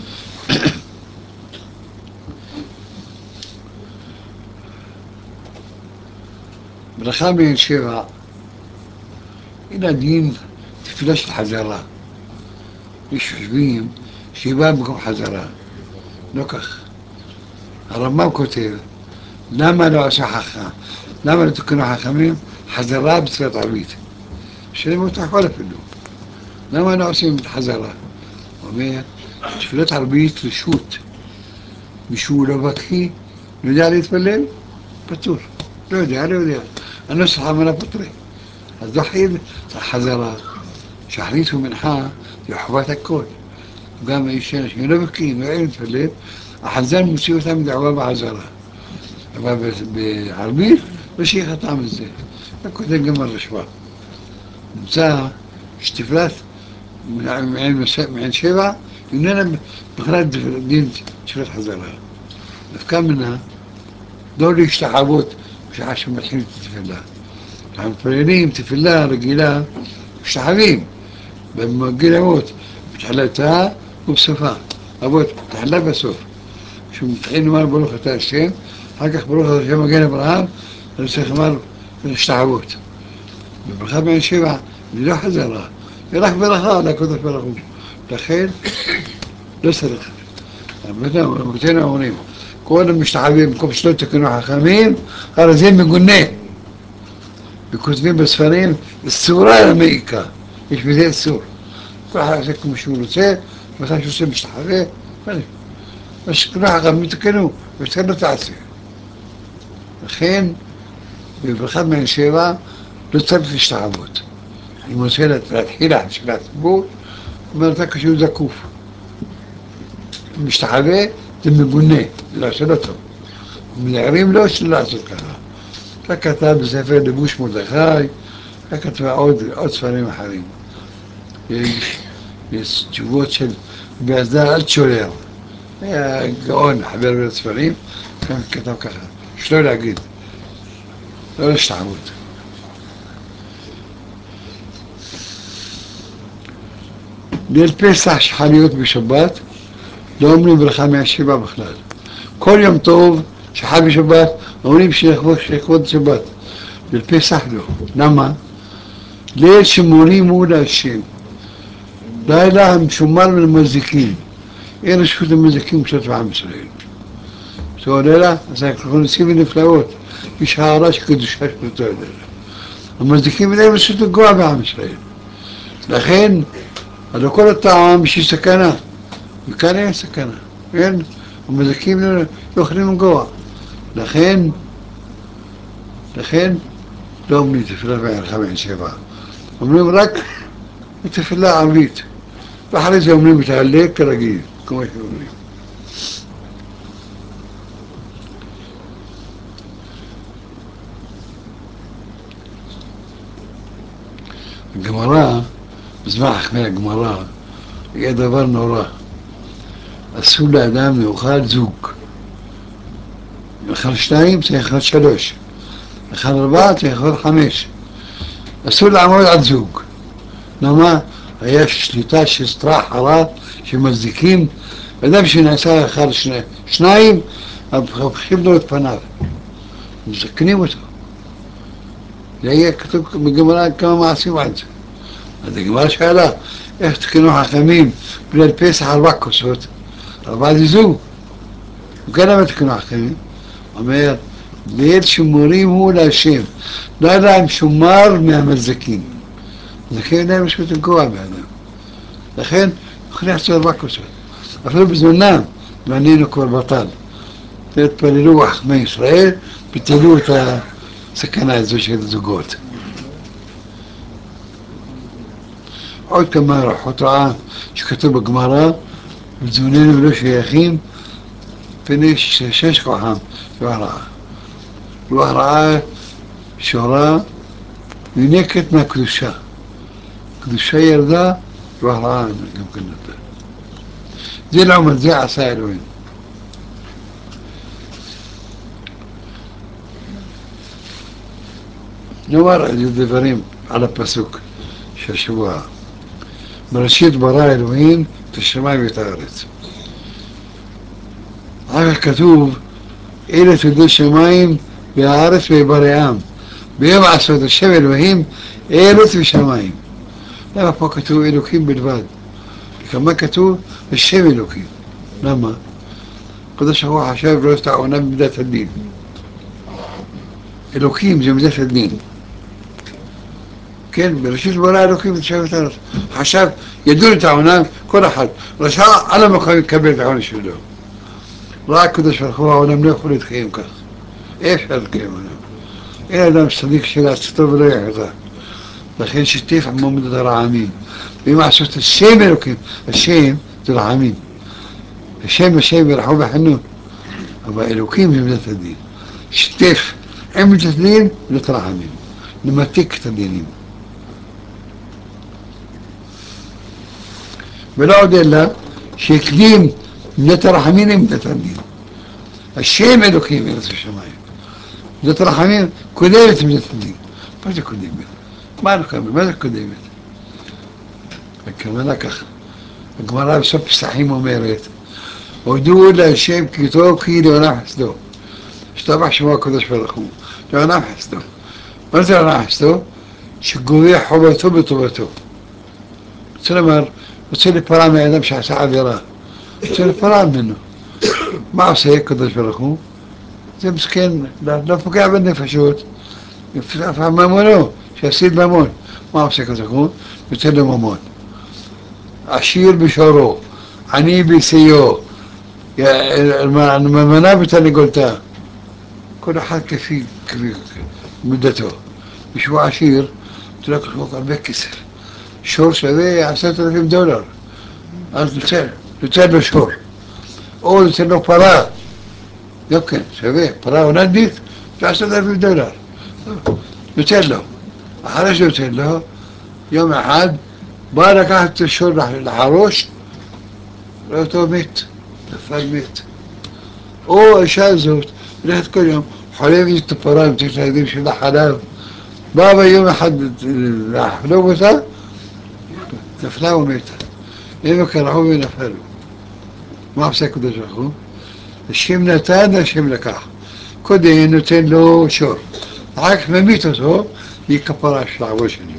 ברכה מעין שבע, הנה דין תפילה של חזרה. יש חושבים שהיא באה במקום חזרה. לא כך. הרמב"ם כותב, למה לא עשה חכם? למה לא תקנו חכמים? חזרה בתפילת ערבית. שלם אותה כל אפילו. למה לא עושים את חזרה? הוא אומר, תפילת ערבית רשות. מישהו לא בקי, לא יודע להתפלל, פטור. לא יודע, לא יודע. הנוסח אמנה פטרי. אז לא חייב חזרה. שחרית ומנחה זה חובת הכל. גם האיש שאנשים לא בקיאים, לא יודעים להתפלל, החזן מוציא אותם דעווה בחזרה. אבל בערבית לא שייך הטעם הזה. זה כותב גם הרשב"א. נמצא שתפילת מעין שבע, איננה בכלל דין תפילת חזרה. דווקא מנה, לא להשתחוות בשעה שמתחיל את התפילה. אנחנו מתפללים תפילה רגילה, משתחווים, במגילאות, בתחילתה ובסופה. אבות, בתחילה ובסוף. כשמתחיל לומר ברוך אתה השם, אחר כך ברוך אתה השם מגן אברהם, אני צריך לומר להשתחוות. בברכה מעין שבע, זה לא חזרה, זה רק ברכה על הקדוש ברוך הוא. לכן, לא צריך. רבותינו אומרים, כל המשתחווים במקום שלא תקנו חכמים, הרי זה מגונה. וכותבים בספרים, אסורה למעיקה, יש בזה אסור. כל אחד עושה כמו שהוא רוצה, ואחד שעושה משתחווה, מה שתקנו חכמים תקנו, ותקנו לא תעשה. לכן, בברכה מעין שבע, לא צריך להשתחוות. אני רוצה להתחיל של הציבור, אומר אתה כשהוא זקוף. משתחווה זה מגונה, זה לעשות אותו. מנערים לו שלא לעשות ככה. אתה כתב בספר לבוש מרדכי, אתה כתב עוד, עוד ספרים אחרים. יש, יש תשובות של בהסדר אלטשולר, היה גאון, חבר בין הספרים, כאן כתב ככה, שלא להגיד, לא להשתחוות. ליל פסח שחל להיות בשבת, לא אומרים ברכה מעין שבע בכלל. כל יום טוב שחל בשבת, אומרים שיכבוד שבת. ליל פסח לא. למה? ליל שמורים הוא להשם. לילה המשומר למזיקים. אין רשות למזיקים קצת בעם ישראל. זו לילה, אז אנחנו נוסעים ונפלאות. יש הערה שקדושה של אותו לילה. המזיקים אין רשות לגוע בעם ישראל. לכן, על כל הטעם יש סכנה. וכאן אין סכנה. אין, המזיקים לא יכולים לגוע. לכן, לכן, לא אומרים תפילה בערכה מעין שבע. אומרים רק תפילה ערבית. ואחרי זה אומרים את ההלל כרגיל, כמו שאומרים. הגמרא, בזמן חכמי הגמרא, יהיה דבר נורא. אסור לאדם לאכול זוג. לאכול שניים צריך לאכול שלוש. לאכול ארבע צריך לאכול חמש. אסור לעמוד על זוג. למה? היה שליטה של סטרח חרה שמזדיקים, אדם שנעשה לאחר שני, שניים, הופכים לו את פניו. מזקנים אותו. זה היה כתוב בגמרא כמה מעשים על זה. אז הגמרא שאלה, איך תקנו חכמים בליל פסח ארבע כוסות, ארבע זיזוג. וכן למה תקנו חכמים? אומר, ליל שימורים הוא להשם, לא יודע אם שומר מהמזקים. מזקים אינם משפט לגוע באדם. לכן, יכולים לעשות ארבע כוסות. אפילו בזמנם, וענינו כבר בטל. התפללו חכמי ישראל, פיתלו את הסכנה הזו של הזוגות. עוד כמה רוחות רעה שכתוב בגמרא, בזמננו לא שייכים, פני שש כוחם, רוח רעה. רוח רעה שורה ונקת מהקדושה. קדושה ירדה, רוח רעה גם כן נתן. זה לעומת זה עשה אלוהים. נאמר דברים על הפסוק של השבוע. בראשית ברא אלוהים את השמיים ואת הארץ. אחר כך כתוב, אלה תולדות שמיים והארץ ויבראם. ביום עשות השם אלוהים ארץ ושמיים. למה פה כתוב אלוקים בלבד? וכמה כתוב השם אלוקים. למה? הקדוש ברוך הוא חשב לא את העונה במידת הדין. אלוקים זה מידת הדין. כן, בראשית ברא אלוקים את השם ואת הארץ. חשב, ידון את העונה, כל אחד. רשע על המקום יקבל את העונה שלו. רק הקדוש ברוך הוא העולם לא יכול להתקיים כך. אי אפשר להתקיים עולם. אין אדם צדיק שלעשותו ולא יחזר. לכן שיתף עמו מידת הרעמים. ואם עשות השם אלוקים, השם זה רעמים. השם השם ירחו בחנון. אבל אלוקים זה מידת הדין. שיתף עם מידת הדין מידת הרעמים. נמתיק את הדינים. ולא עוד אלא שהקדים מידת הרחמים עם מידת הדין. השם אלוקים ארץ ושמיים. מידת הרחמים קודמת מידת הדין. מה זה קודמת? מה לא קודמת? מה זה קודמת? הכוונה ככה. הגמרא בסוף פסחים אומרת, הודו להשם כי טוב כי לעולם חסדו. השתבח שמו הקדוש ברוך הוא. לעולם חסדו. מה זה לעולם חסדו? שגובה חובתו בטובתו. רוצה לומר, רוצה לפרע מהאדם שעשה עבירה. רוצה לפרע ממנו. מה עושה הקדוש ברוך הוא? זה מסכן, לא פוגע בנפשות. ממונו, שיסיד ממון. מה עושה הקדוש ברוך הוא? יוצא לממון. עשיר בשורו, עני בשיאו, ממנה בתרנגולתה. כל אחד כפי מידתו. מישהו עשיר, תלך לחלוק הרבה כסף. שור שווה עשרת אלפים דולר. אז נוצר לו שור. או נוצר לו פרה. גם כן, שווה. פרה הולנדית, זה עשרת אלפים דולר. נוצר לו. אחרי שנוצר לו, יום אחד, בא לקחת את השור לחרוש, ראה אותו מת. נפל מת. או האישה הזאת, הולכת כל יום, חולבת את הפרה, נותנת לילדים שלה חלב. בא ביום אחד לחלוב אותה, נפלה ומתה. הם קרעו ונפלו. מה עושה הקדוש ברוך הוא? השם נתן, השם לקח. קודם נותן לו שור. אחר כך ממית אותו, היא כפרה של העבוד שלו.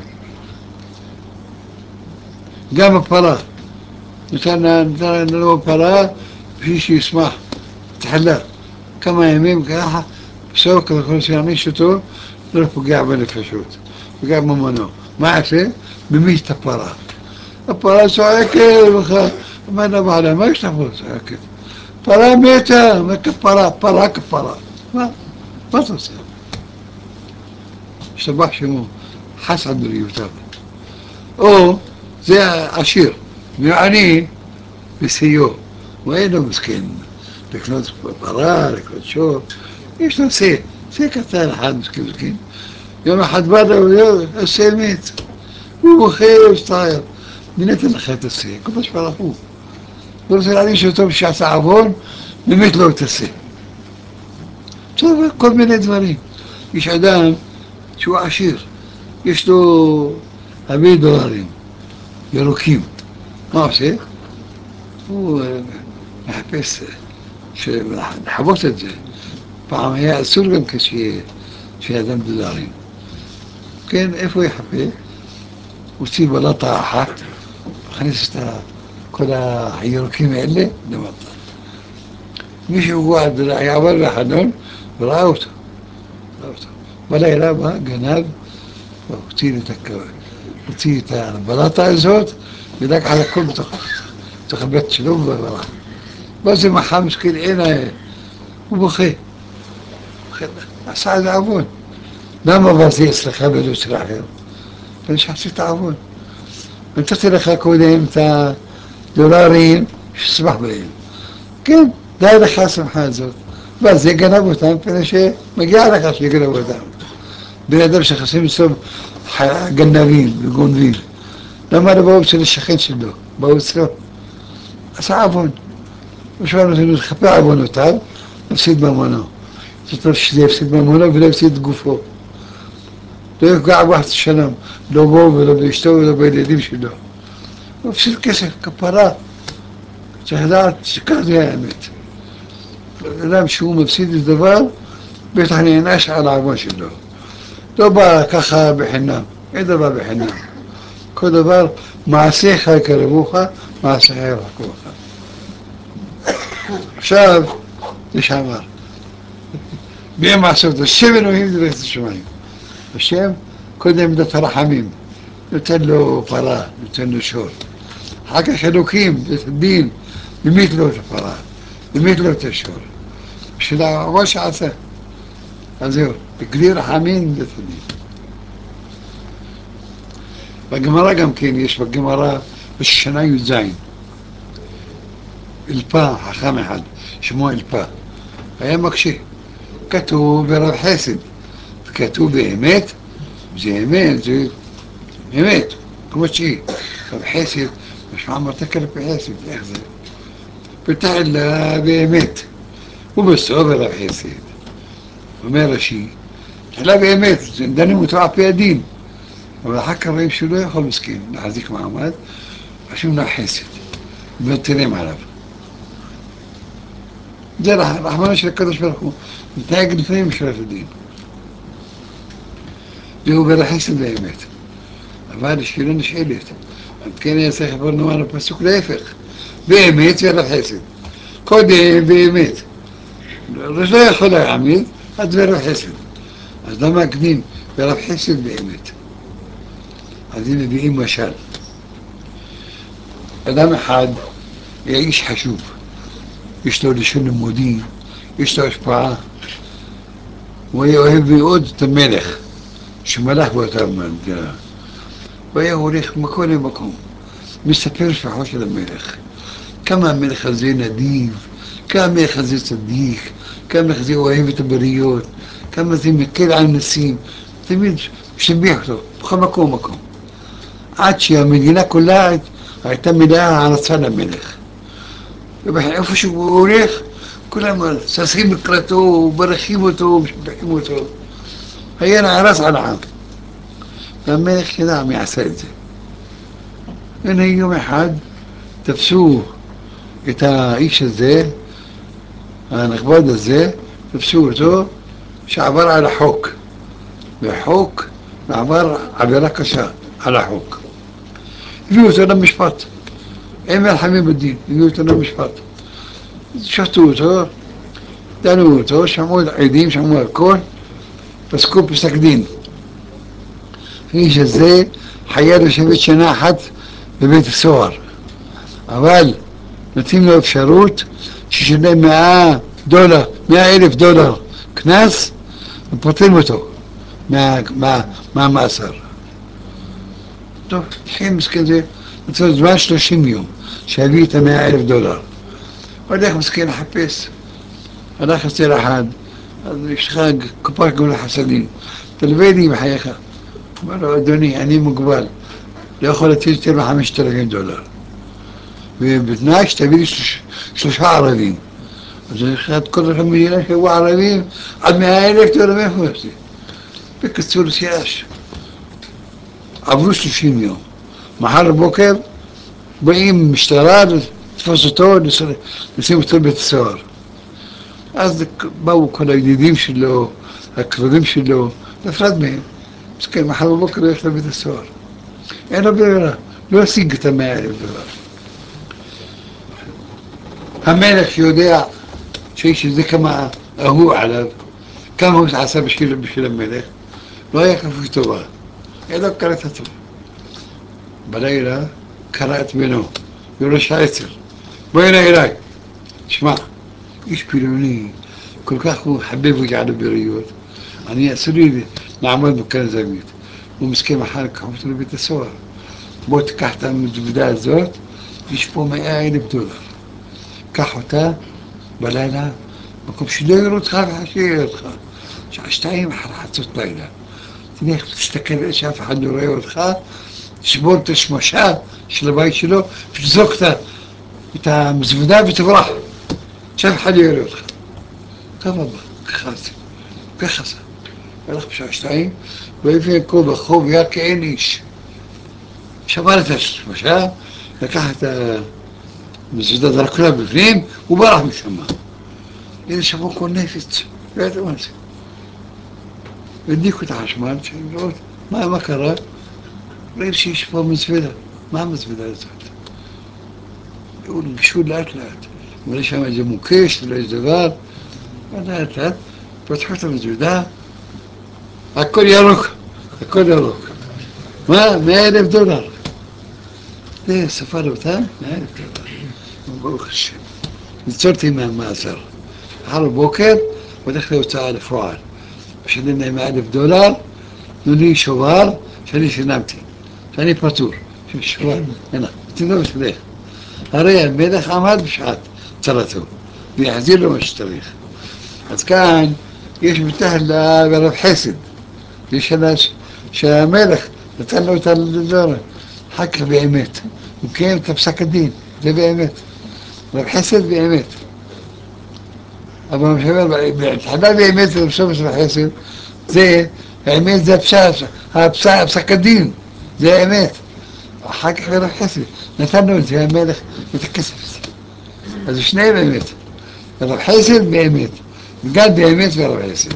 גם הפרה. נתן לו פרה, בשביל שישמח. תחלה. כמה ימים ככה, בסוף כדי כל שיעניש אותו, לא פוגע בנפשות. פוגע בממונו. מה עושה? ממית את הפרה. הפרה צועקת, אומר לה בעלה, מה יש לך פה צועקת? פרה מתה, כפרה, פרה כפרה. מה? מה אתה עושה? השתבח שמו, חס על בריאותיו. או, זה עשיר, ועני בשיאו. הוא אין לו מסכן, לקנות פרה, לקנות שור. יש לו שא, שא קטן אחד מסכן מסכן. יום אחד בא לו, השא מת. הוא בוכה, הוא מסתער. מי נתן לך את השא? הקדוש ברוך הוא. הוא רוצה להעניש אותו שעשה עוון, באמת לא את השא. בסדר, כל מיני דברים. יש אדם שהוא עשיר, יש לו הרבה דולרים, ירוקים. מה עושה? הוא מחפש לחוות את זה. פעם היה אסור גם כשיהיה אדם דולרים. כן, איפה יחפה? הוציא בלטה אחת, מכניס את כל הירוקים האלה למטה. מישהו אחד יעבור לחלון וראה אותו, ראה אותו. בלילה בא, גנב, והוציא את הכ- הוציא את הבלטה הזאת, ודק על הכל בתוך בתוך הבית שלו וברח. ואז זה מחר מסכן, אין, הוא בוכה. בוכה, עשה איזה עוון. למה בזה אצלך ולא אצל אחר? אני שעשית עוון. נתתי לך קודם את הדולרים שתשמח בהם. כן, די לך השמחה הזאת. ואז זה גנב אותם, מפני שמגיע לך שיגנב אותם. בן אדם שחסים אצלו גנבים וגונבים. למה לא באו אצל השכן שלו? באו אצלו. עשה עוון. ושאלנו אותנו לכפר עוונותיו, הפסיד ממונו. זאת אומרת שזה יפסיד ממונו ולא יפסיד את גופו. לא יפגע בו חס ושלום, לא בו ולא באשתו ולא בילדים שלו. הוא הפסיד כסף, כפרה. צריך לדעת שכך זה האמת. אדם שהוא מפסיד את דבר, בטח נענש על העוון שלו. לא בא ככה בחינם, אין דבר בחינם. כל דבר, מעשיך יקרבוך, מעשיך ירחקוך. עכשיו, זה שאמר, בהם מעשות, השם אלוהים דברי את השמיים. השם, קודם דת הרחמים, נותן לו פרה, נותן לו שור. אחר כך אלוקים, דת הדין, ממית לו את הפרה, ממית לו את השור. בשביל העבוד שעשה. אז זהו, בגדי רחמים דת הדין. בגמרא גם כן, יש בגמרא בשנה י"ז, אלפה, חכם אחד, שמו אלפה, היה מקשה, כתוב ברב חסד, כתוב באמת, זה אמת, זה אמת, כמו שהיא, רב חסד, משמע מרתק לפי חסד, איך זה? פתח אללה באמת, ובסוף רב חסד, אומר רש"י, תחילה באמת, דנים אותו על פי הדין, אבל אחר כך רואים שהוא לא יכול מסכים להחזיק מעמד, עושים לו חסד, ותרם עליו. זה רחמנו של הקדוש ברוך הוא, מתנהג לפנים משורת הדין. והוא ברחסד באמת. אבל השאלה נשאלת, עד כן היה צריך לעבור נאמר לפסוק להפך, באמת ורב חסד. קודם באמת. לא יכול להעמיד, אז ורב חסד. אז למה הקדים ורב חסד באמת? אז הם מביאים משל. אדם אחד היה איש חשוב, יש לו לשון לימודי, יש לו השפעה, הוא היה אוהב מאוד את המלך, שמלך באותה מדינה. הוא היה הולך מקום למקום, מספר שבחו של המלך. כמה המלך הזה נדיב, כמה המלך הזה צדיק, כמה המלך הזה אוהב את הבריות, כמה זה מקל על נשים, תמיד משביח אותו, בכל מקום מקום. עד שהמדינה כולה הייתה מלאה הערצה למלך. ואיפה שהוא הולך, כולם ששים לקראתו, ברכים אותו, משבחים אותו. היה נערץ על העם. והמלך ידע מי עשה את זה. הנה יום אחד תפסו את האיש הזה, הנכבד הזה, תפסו אותו, שעבר על החוק. וחוק ועבר עבירה קשה על החוק. הביאו אותו למשפט. הם מלחמים בדין, הביאו אותו למשפט. שפטו אותו, דנו אותו, שמעו עדים, שמעו הכל, פסקו פסק דין. האיש הזה חייב לשבת שנה אחת בבית הסוהר, אבל נותנים לו אפשרות ששלם מאה דולר, מאה אלף דולר קנס, ופותרים אותו מהמאסר. מה, מה טוב, התחיל מסכן זה, נתנו זמן שלושים יום, שהביא את המאה אלף דולר. הולך מסכן לחפש, הלך אצל אחד, אז יש לך קופת גמול חסדים, תלווה לי בחייך. אמר לו, אדוני, אני מוגבל, לא יכול לתת יותר מחמשת אלפים דולר. ובתנאי שתביא לי שלוש, שלושה ערבים. אז אני חושב כל רחם מדינה שהיו ערבים, עד מאה אלף דולר מאיפה יוצא? בקיצור סייאש. עברו שלושים יום. מחר בבוקר באים משטרה לתפוס אותו, לשים אותו בבית הסוהר. אז באו כל הידידים שלו, הקרובים שלו, נפרד מהם. אז כן, מחר בבוקר הולך לבית הסוהר. אין לו ברירה, לא השיג את המאה אלף דולר. המלך יודע שיש איזה כמה אהוב עליו, כמה הוא עשה בשביל, בשביל המלך, לא היה כפוי טובה, אלא קרא את הטובה. בלילה קרא את בנו, יורש העצר, בוא הנה אליי, שמע, איש פילוני, כל כך הוא חבב אותי על הבריות, אני אסור לי לעמוד בכאן זווית, הוא מסכן מחר לקחו אותו לבית הסוהר, בוא תיקח את המזוודה הזאת, יש פה מאה אלף דולר, קח אותה בלילה, מקום שלא יראו אותך ושיהיה אותך, שעה שתיים אחר חצות לילה, תלך תסתכל שאף אחד לא רואה אותך, תשבור את השמשה של הבית שלו, ותזרוק את המזוודה ותברח, שאף אחד לא יראה אותך. טוב אבא, ככה זה, ככה זה. הלך בשעה שתיים, והביא כה בחוב היה כאין איש. שבר את השמשה, לקח את המזוודה, זרק לה בפנים, הוא ברח משם. הנה שמעו כל נפץ, לא ידעו מה זה. הדליקו את החשמל, לראות מה, מה קרה? רואים שיש פה מזוודה. מה המזוודה הזאת? הוא נגשו לאט לאט. אבל יש שם איזה מוקש ולא איזה דבר, לאט לאט, פתחו את המזוודה, הכל ירוק, הכל ירוק. מה? מאה אלף דולר. זה ספר אותם? מאה אלף דולר. ברוך השם. ניצורתי מהמאסר. אחר בבוקר, הולך להוצאה לפועל. משלם להם מאה אלף דולר, תנו לי שובר שאני שילמתי, שאני פטור. שובר, הנה, תנו בשבילך. הרי המלך עמד בשעת צרתו, ויחזיר לו מה שצריך. אז כאן יש מתחת לרב חסד, יש אנש שהמלך נתן לו את הדבר, אחר כך באמת, הוא קיים את הפסק הדין, זה באמת, רב חסד באמת. אבל בהתחלה באמת ובסוף של החסד, זה, האמת זה הפסק הדין, זה האמת. אחר כך רב חסד, נתנו את זה המלך את הכסף הזה. אז שניהם באמת, רב חסד באמת, גם באמת ורב חסד.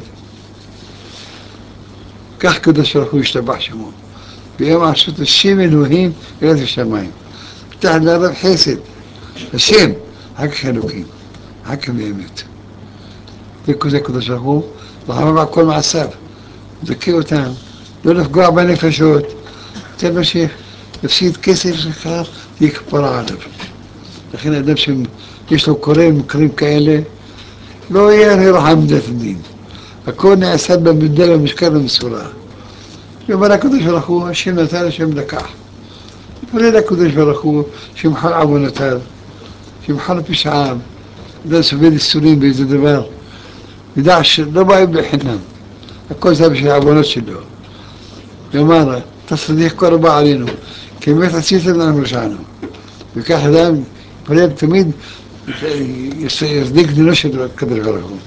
כך קדוש ברוך הוא ישתבח שמו. ביום עשות השם אלוהים ירד השמיים. פתח לרב חסד, השם, אחר כך אלוקים, אחר כך באמת. זה קדוש ברוך הוא, לחמם על כל מעשיו, זכה אותם, לא לפגוע בנפשות, תן לו שיפסיד כסף שלך, תהיה כפרה עליו. לכן האדם שיש לו קוראים מקרים כאלה, לא יהיה רחם מידת הדין. הכל נעשה במידה במשקל המסורה. יאמר הקדוש ברוך הוא, השם נתן, השם לקח. יתפלל הקדוש ברוך הוא, שימחל עוונותיו, שימחל פשעיו, אדם סובל ייסורים באיזה דבר. ידע שלא באים בחינם, הכל זה בשביל העוונות שלו. יאמר, תצדיק כל הבא עלינו, כי באמת עשיתם לנו רשענו. וכך אדם יתפלל תמיד, יצדיק דינו של הקדוש ברוך הוא.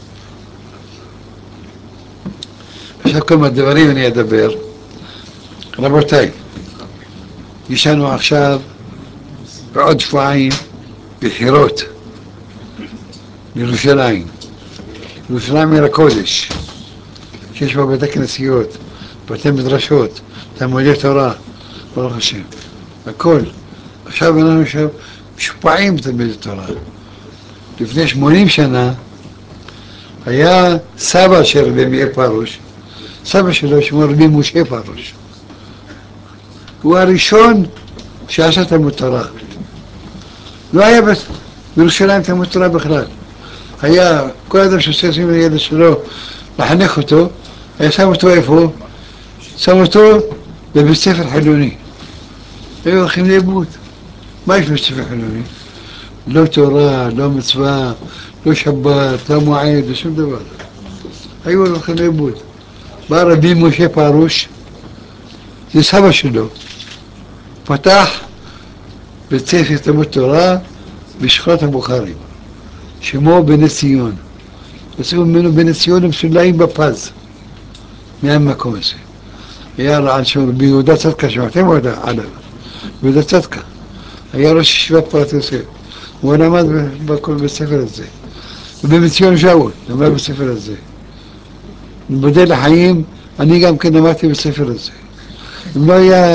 עכשיו כמה דברים אני אדבר. רבותיי, יש לנו עכשיו בעוד שבועיים בחירות לירושלים. ירושלים עיר הקודש, שיש בה בתי כנסיות, בתי מדרשות, תלמודי תורה, ברוך השם, הכל. עכשיו אנחנו עכשיו משופעים בתלמודי תורה. לפני שמונים שנה היה סבא של רבי מאיר פרוש, סבא שלו שמו רבי משה פרוש. הוא הראשון שעשה תלמוד תורה. לא היה בירושלים תלמוד תורה בכלל. היה כל אדם שעושה עם הילד שלו לחנך אותו, היה שם אותו איפה? שם אותו בבית ספר חילוני. היו הולכים לאיבוד. מה יש בבית ספר חילוני? לא תורה, לא מצווה, לא שבת, לא מועד, לא שום דבר. היו הולכים לאיבוד. בא רבי משה פרוש, זה סבא שלו, פתח בית ספר תלמוד תורה בשכונת הבוכרים. שמו בני ציון. עשו ממנו בני ציון המסולאים בפז, מהמקום הזה. היה רעל שם ביהודה צדקה, שמעתם עוד עליו, ביהודה צדקה. היה ראש ישיבת פרת יוסף. הוא למד בכל בית ספר הזה. ובבני ציון שאול, למד בספר הזה. מבודל לחיים, אני גם כן למדתי בספר הזה. אם לא היה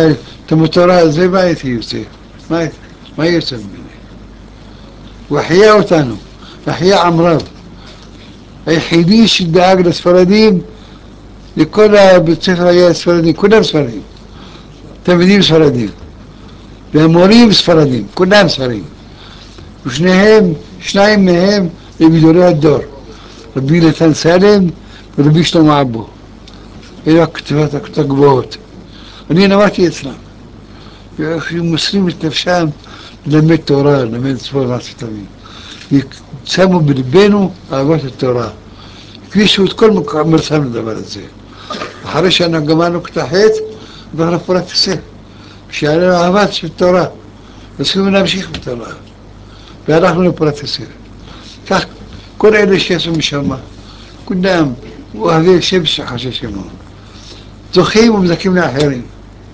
תלמוד תורה זה מה הייתי יוצא? מה, מה יוצא ממני? הוא החיה אותנו, החיה עם רב. היחידי שדאג לספרדים, לכל הבית ספר היה ספרדים, כולם ספרדים, תלמידים ספרדים, והמורים ספרדים, כולם ספרדים, ושניהם, שניים מהם לגדולי הדור, רבי נתן סלם ורבי שלמה אבו. אלו הכתבות הגבוהות. אני למדתי אצלם, והם מוסרים את נפשם ללמד תורה, ללמד ספור נעשי תמיד. שמו בלבנו אהבת התורה. הקדישו את כל מרצם לדבר הזה. אחרי שאנחנו גמרנו כיתה ח' אנחנו פרט הספר. כשהיה לנו אהבת של תורה, רצינו להמשיך בתורה. והלכנו לפרט הספר. כך, כל אלה שיצאו משם, כולם אוהבי השם שחשב שמו. זוכים ומזכים לאחרים.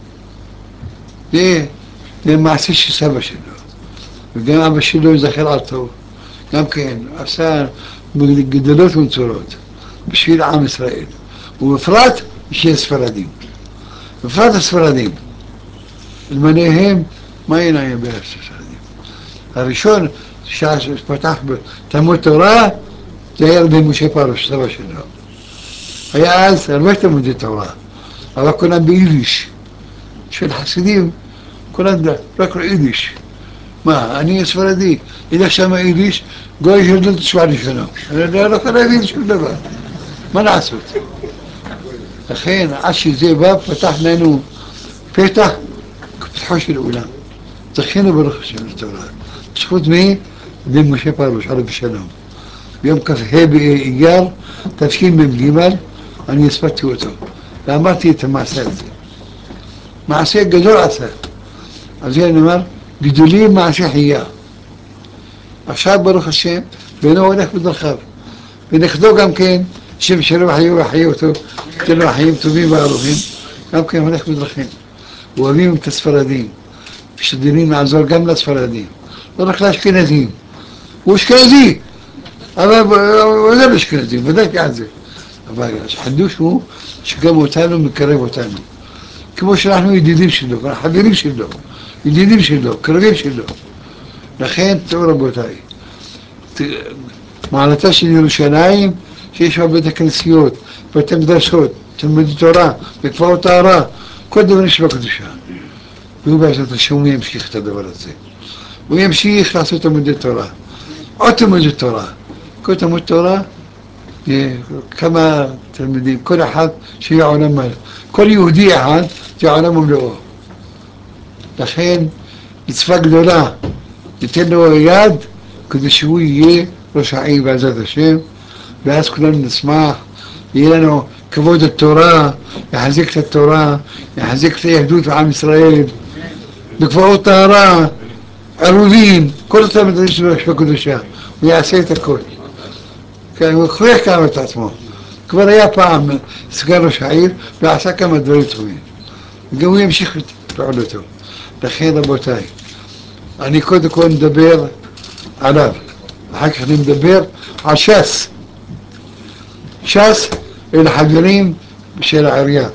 זה, זה מעשה של סבא שלו. וגם אבא שלו יזכר על טוב. גם כן, עשה גדולות ונצורות בשביל עם ישראל. ובפרט בשביל הספרדים. בפרט הספרדים. אלמניהם, מה עיניים בערך הספרדים? הראשון שפתח בתלמוד תורה, זה היה רבי משה פרוש, סבא שלו. היה אז הרבה תלמודי תורה, אבל כולם ביידיש. של חסידים, כולם רק יידיש. מה, אני ספרדי, יודע שם יידיש, גוי שלא תשמע לי שלום. אני לא יכול להבין שום דבר. מה לעשות? לכן, עד שזה בא, פתח לנו פתח כפתחו של עולם. זכינו ברוך השם לתורה. בזכות מי? בן משה פרוש, עליו שלום. ביום כ"ה באייר, תשמ"ג, אני הספקתי אותו. ואמרתי את המעשה הזה. מעשה גדול עשה. אז זה נאמר, גדולים מעשה חייה. עכשיו ברוך השם, ואינו הולך בדרכיו. ונכדו גם כן, שם שלו וחיו וחיו אותו, תן לו חיים טובים וארוכים, גם כן הולך בדרכים. אוהבים את הספרדים, משתדלים לעזור גם לספרדים, לא רק לאשכנזים. הוא אשכנזי, אבל הוא לא אשכנזי, ודאי על זה. אבל החידוש הוא שגם אותנו מקרב אותנו. כמו שאנחנו ידידים שלו, חברים שלו, ידידים שלו, קרבים שלו. לכן, תראו רבותיי, מעלתה של ירושלים, שיש בה בית הכנסיות, בית המדרשות, תלמודי תורה, מקוואות טהרה, כל דבר יש בה קדושה. והוא בעזרת השם הוא ימשיך את הדבר הזה. הוא ימשיך לעשות תלמודי תורה. עוד תלמודי תורה. כל תלמוד תורה, כמה תלמידים, כל אחד שיהיה עולם מלא. כל יהודי אחד זה עולם ומלואו. לכן, מצווה גדולה, ניתן לו יד כדי שהוא יהיה ראש העיר בעזרת השם, ואז כולנו נשמח, יהיה לנו כבוד התורה, יחזק את התורה, יחזק את היהדות ועם ישראל, בקבעות טהרה, עירובין, כל אותם דברים שלו יש בקדושה, הוא יעשה את הכל. כן, הוא הוכיח כמה את עצמו. כבר היה פעם סגן ראש העיר ועשה כמה דברים טובים. וגם הוא ימשיך את פעולתו. לכן רבותיי, אני קודם כל מדבר עליו, אחר כך אני מדבר על ש"ס. ש"ס אלה חברים של העירייה.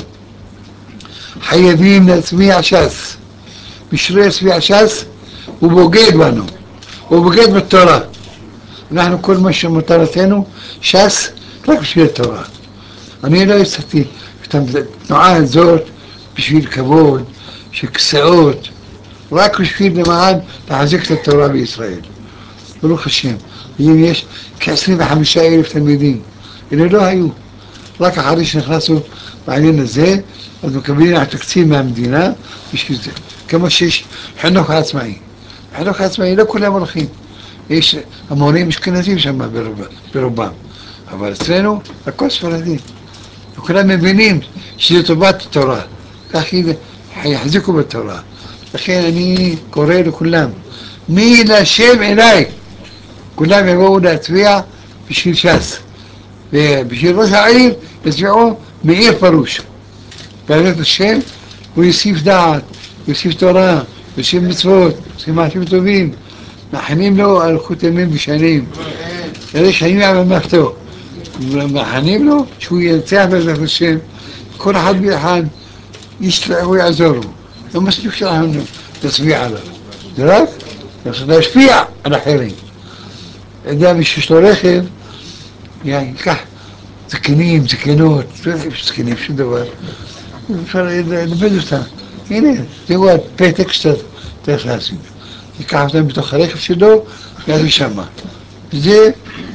חייבים להצביע ש"ס. בשביל להצביע ש"ס הוא בוגד בנו, הוא בוגד בתורה. אנחנו כל מה שמטרתנו, ש"ס רק בשביל התורה. אני לא יצאתי את התנועה הזאת בשביל כבוד, של כסאות, רק בשביל למען לחזק את התורה בישראל. ברוך השם, אם יש כ-עשרים וחמישה אלף תלמידים, אלה לא היו. רק אחרי שנכנסנו בעניין הזה, אז מקבלים התקציב מהמדינה בשביל זה. כמו שיש חינוך עצמאי. חינוך עצמאי לא כולם הולכים. יש המורים אשכנזים שם ברובם. אבל אצלנו הכל ספרדים. וכולם מבינים שזה טובת התורה. כך יחזיקו בתורה. לכן אני קורא לכולם, מי לשם אליי, כולם יבואו להצביע בשביל ש"ס, ובשביל ראש העיר יצביעו מאיר פרוש. בעזרת השם הוא יוסיף דעת, יוסיף תורה, יוסיף מצוות, יוסיף מעשים טובים, מכנים לו אריכות ימים ושנים, אלה שנים על ממלכתו, ומכנים לו שהוא ינצח בעזרת השם, כל אחד ואחד הוא יעזור לו. לא מספיק שאנחנו נצביע עליו, זה רק להשפיע על אחרים. יודע מי שיש לו רכב, ייקח זקנים, זקנות, לא יודעים זקנים, שום דבר. אפשר ללמד אותם. הנה, תראו הפתק שאתה צריך להשיג. ייקח אותם בתוך הרכב שלו, יעזו שמה. זה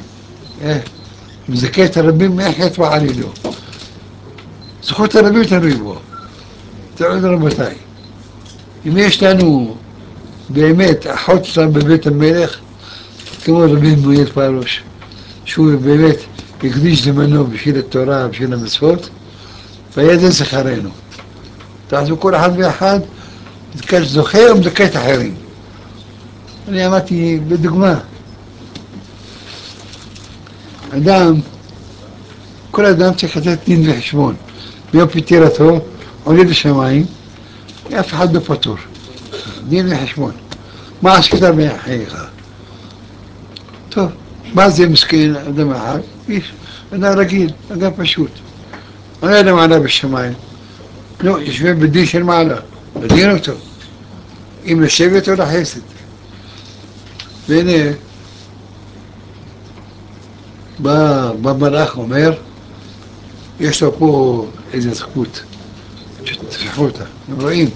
מזכה את הרבים מהחטא ועלידו. זכות הרבים תלוי בו. תראו רבותיי, אם יש לנו באמת אחות שלנו בבית המלך, כמו רבי מויאל פרוש, שהוא באמת הקדיש זמנו בשביל התורה, בשביל המצוות, והיה זה שכרנו. תעשו כל אחד ואחד, זוכה ומזכה את אחרים. אני אמרתי בדוגמה, אדם, כל אדם צריך לתת דין וחשבון. ביום פטירתו, עולה לשמיים, אף אחד לא פטור. דין וחשבון. מה עשית מאחיך? טוב, מה זה מסכן אדם אחד? איש, אדם רגיל, אדם פשוט. אני לא יודע מעלה בשמיים. לא, יושבים בדין של מעלה, בדין אותו. אם לשבת או לחסד. והנה, בא, בא מלאך אומר, יש לו פה איזו זכות, שתפחו אותה, הם רואים.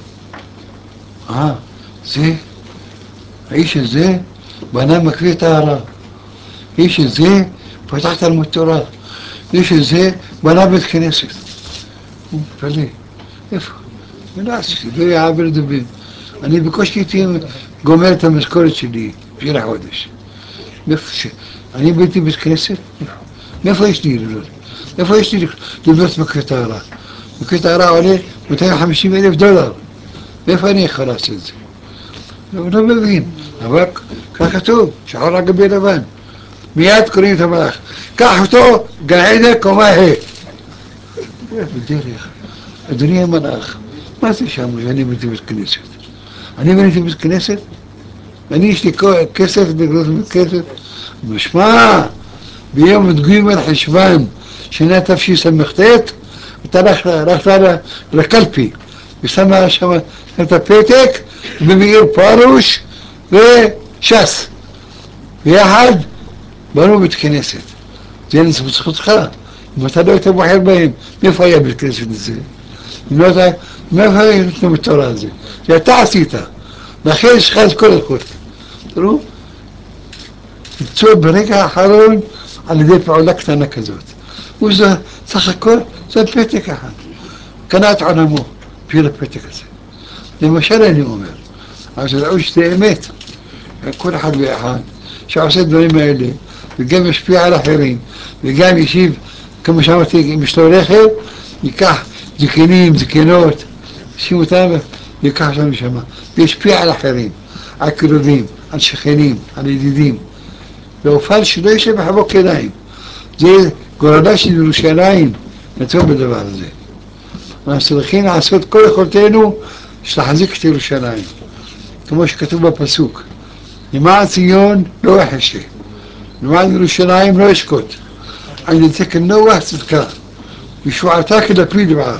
אה, זה, האיש הזה בנה מקווה טהרה. האיש הזה פתח תלמוד תורה. האיש הזה בנה בית כנסת. הוא פלא, איפה? מנס, לא יעבר דבין. אני בקושי הייתי גומר את המשכורת שלי בשביל החודש. אני בייתי בית כנסת, מאיפה יש לי לבנות? איפה יש לי לבנות מקווה טהרה? מקווה טהרה עולה מאתיים וחמישים אלף דולר. מאיפה אני יכול לעשות את זה? לא, לא מבין, אבל כך כתוב, שחור על גבי לבן. מיד קוראים את המלאך, קח אותו, גן עדן קומה ה'. בדרך, אדוני המלאך, מה זה שם שאני בניתי בית כנסת? אני בניתי בית כנסת? אני יש לי כסף לגלות בית כנסת? משמע, ביום ג' חשוון, שנה תשס"ט, אתה הלכת לקלפי, ושמה שם את הפתק, ומאיר פרוש וש"ס. ביחד בנו בית כנסת. זה בזכותך. אם אתה לא היית בוחר בהם, מאיפה היה בית כנסת הזה? אם לא אתה, מאיפה היה נתנו בתורה הזה? זה אתה עשית. לכן יש לך את כל הזכות. תראו, תצאו ברגע האחרון על ידי פעולה קטנה כזאת. וזה, סך הכל, זה פתק אחד. קנה את עולמו בשביל הפתק הזה. למשל אני אומר, אבל תדעו שזה אמת. כל אחד ואחד שעושה דברים האלה, וגם משפיע על אחרים, וגם ישיב, כמו שאמרתי, אם יש לו רכב, ייקח זקנים, זקנות, ישים אותם ויקח אותם לשם, וישפיע על אחרים, על קרובים, על שכנים, על ידידים. ואופן שלא יושב בחבו כדיים. זה גורלה של ירושלים, נתון בדבר הזה. אנחנו צריכים לעשות כל יכולתנו שתחזיק את ירושלים, כמו שכתוב בפסוק. למען ציון לא יחשה, למען ירושלים לא ישקוט. אני נתק נוח צדקה, ישועתה כלפיד בעד.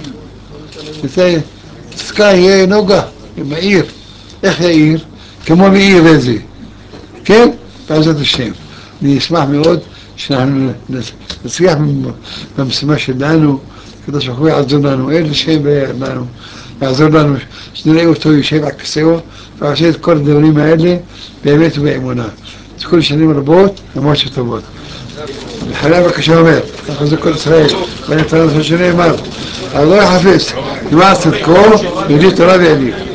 צדקה יהיה נוגה, מאיר. איך יאיר? כמו מאיר איזה. כן? בעזרת השם. אני אשמח מאוד שאנחנו נצליח במשימה שלנו, כדי שאנחנו יעזור לנו, אין לשם לנו, יעזור לנו, שנראה אותו יושב על כיסאו, ועושה את כל הדברים האלה באמת ובאמונה. את כל שנים רבות, למרות שטובות. בחלה בבקשה אומר, אנחנו זה כל ישראל, ואני תראה לך שנאמר, אבל לא יחפש, למען צדקו, יהודי תורה ויהודי.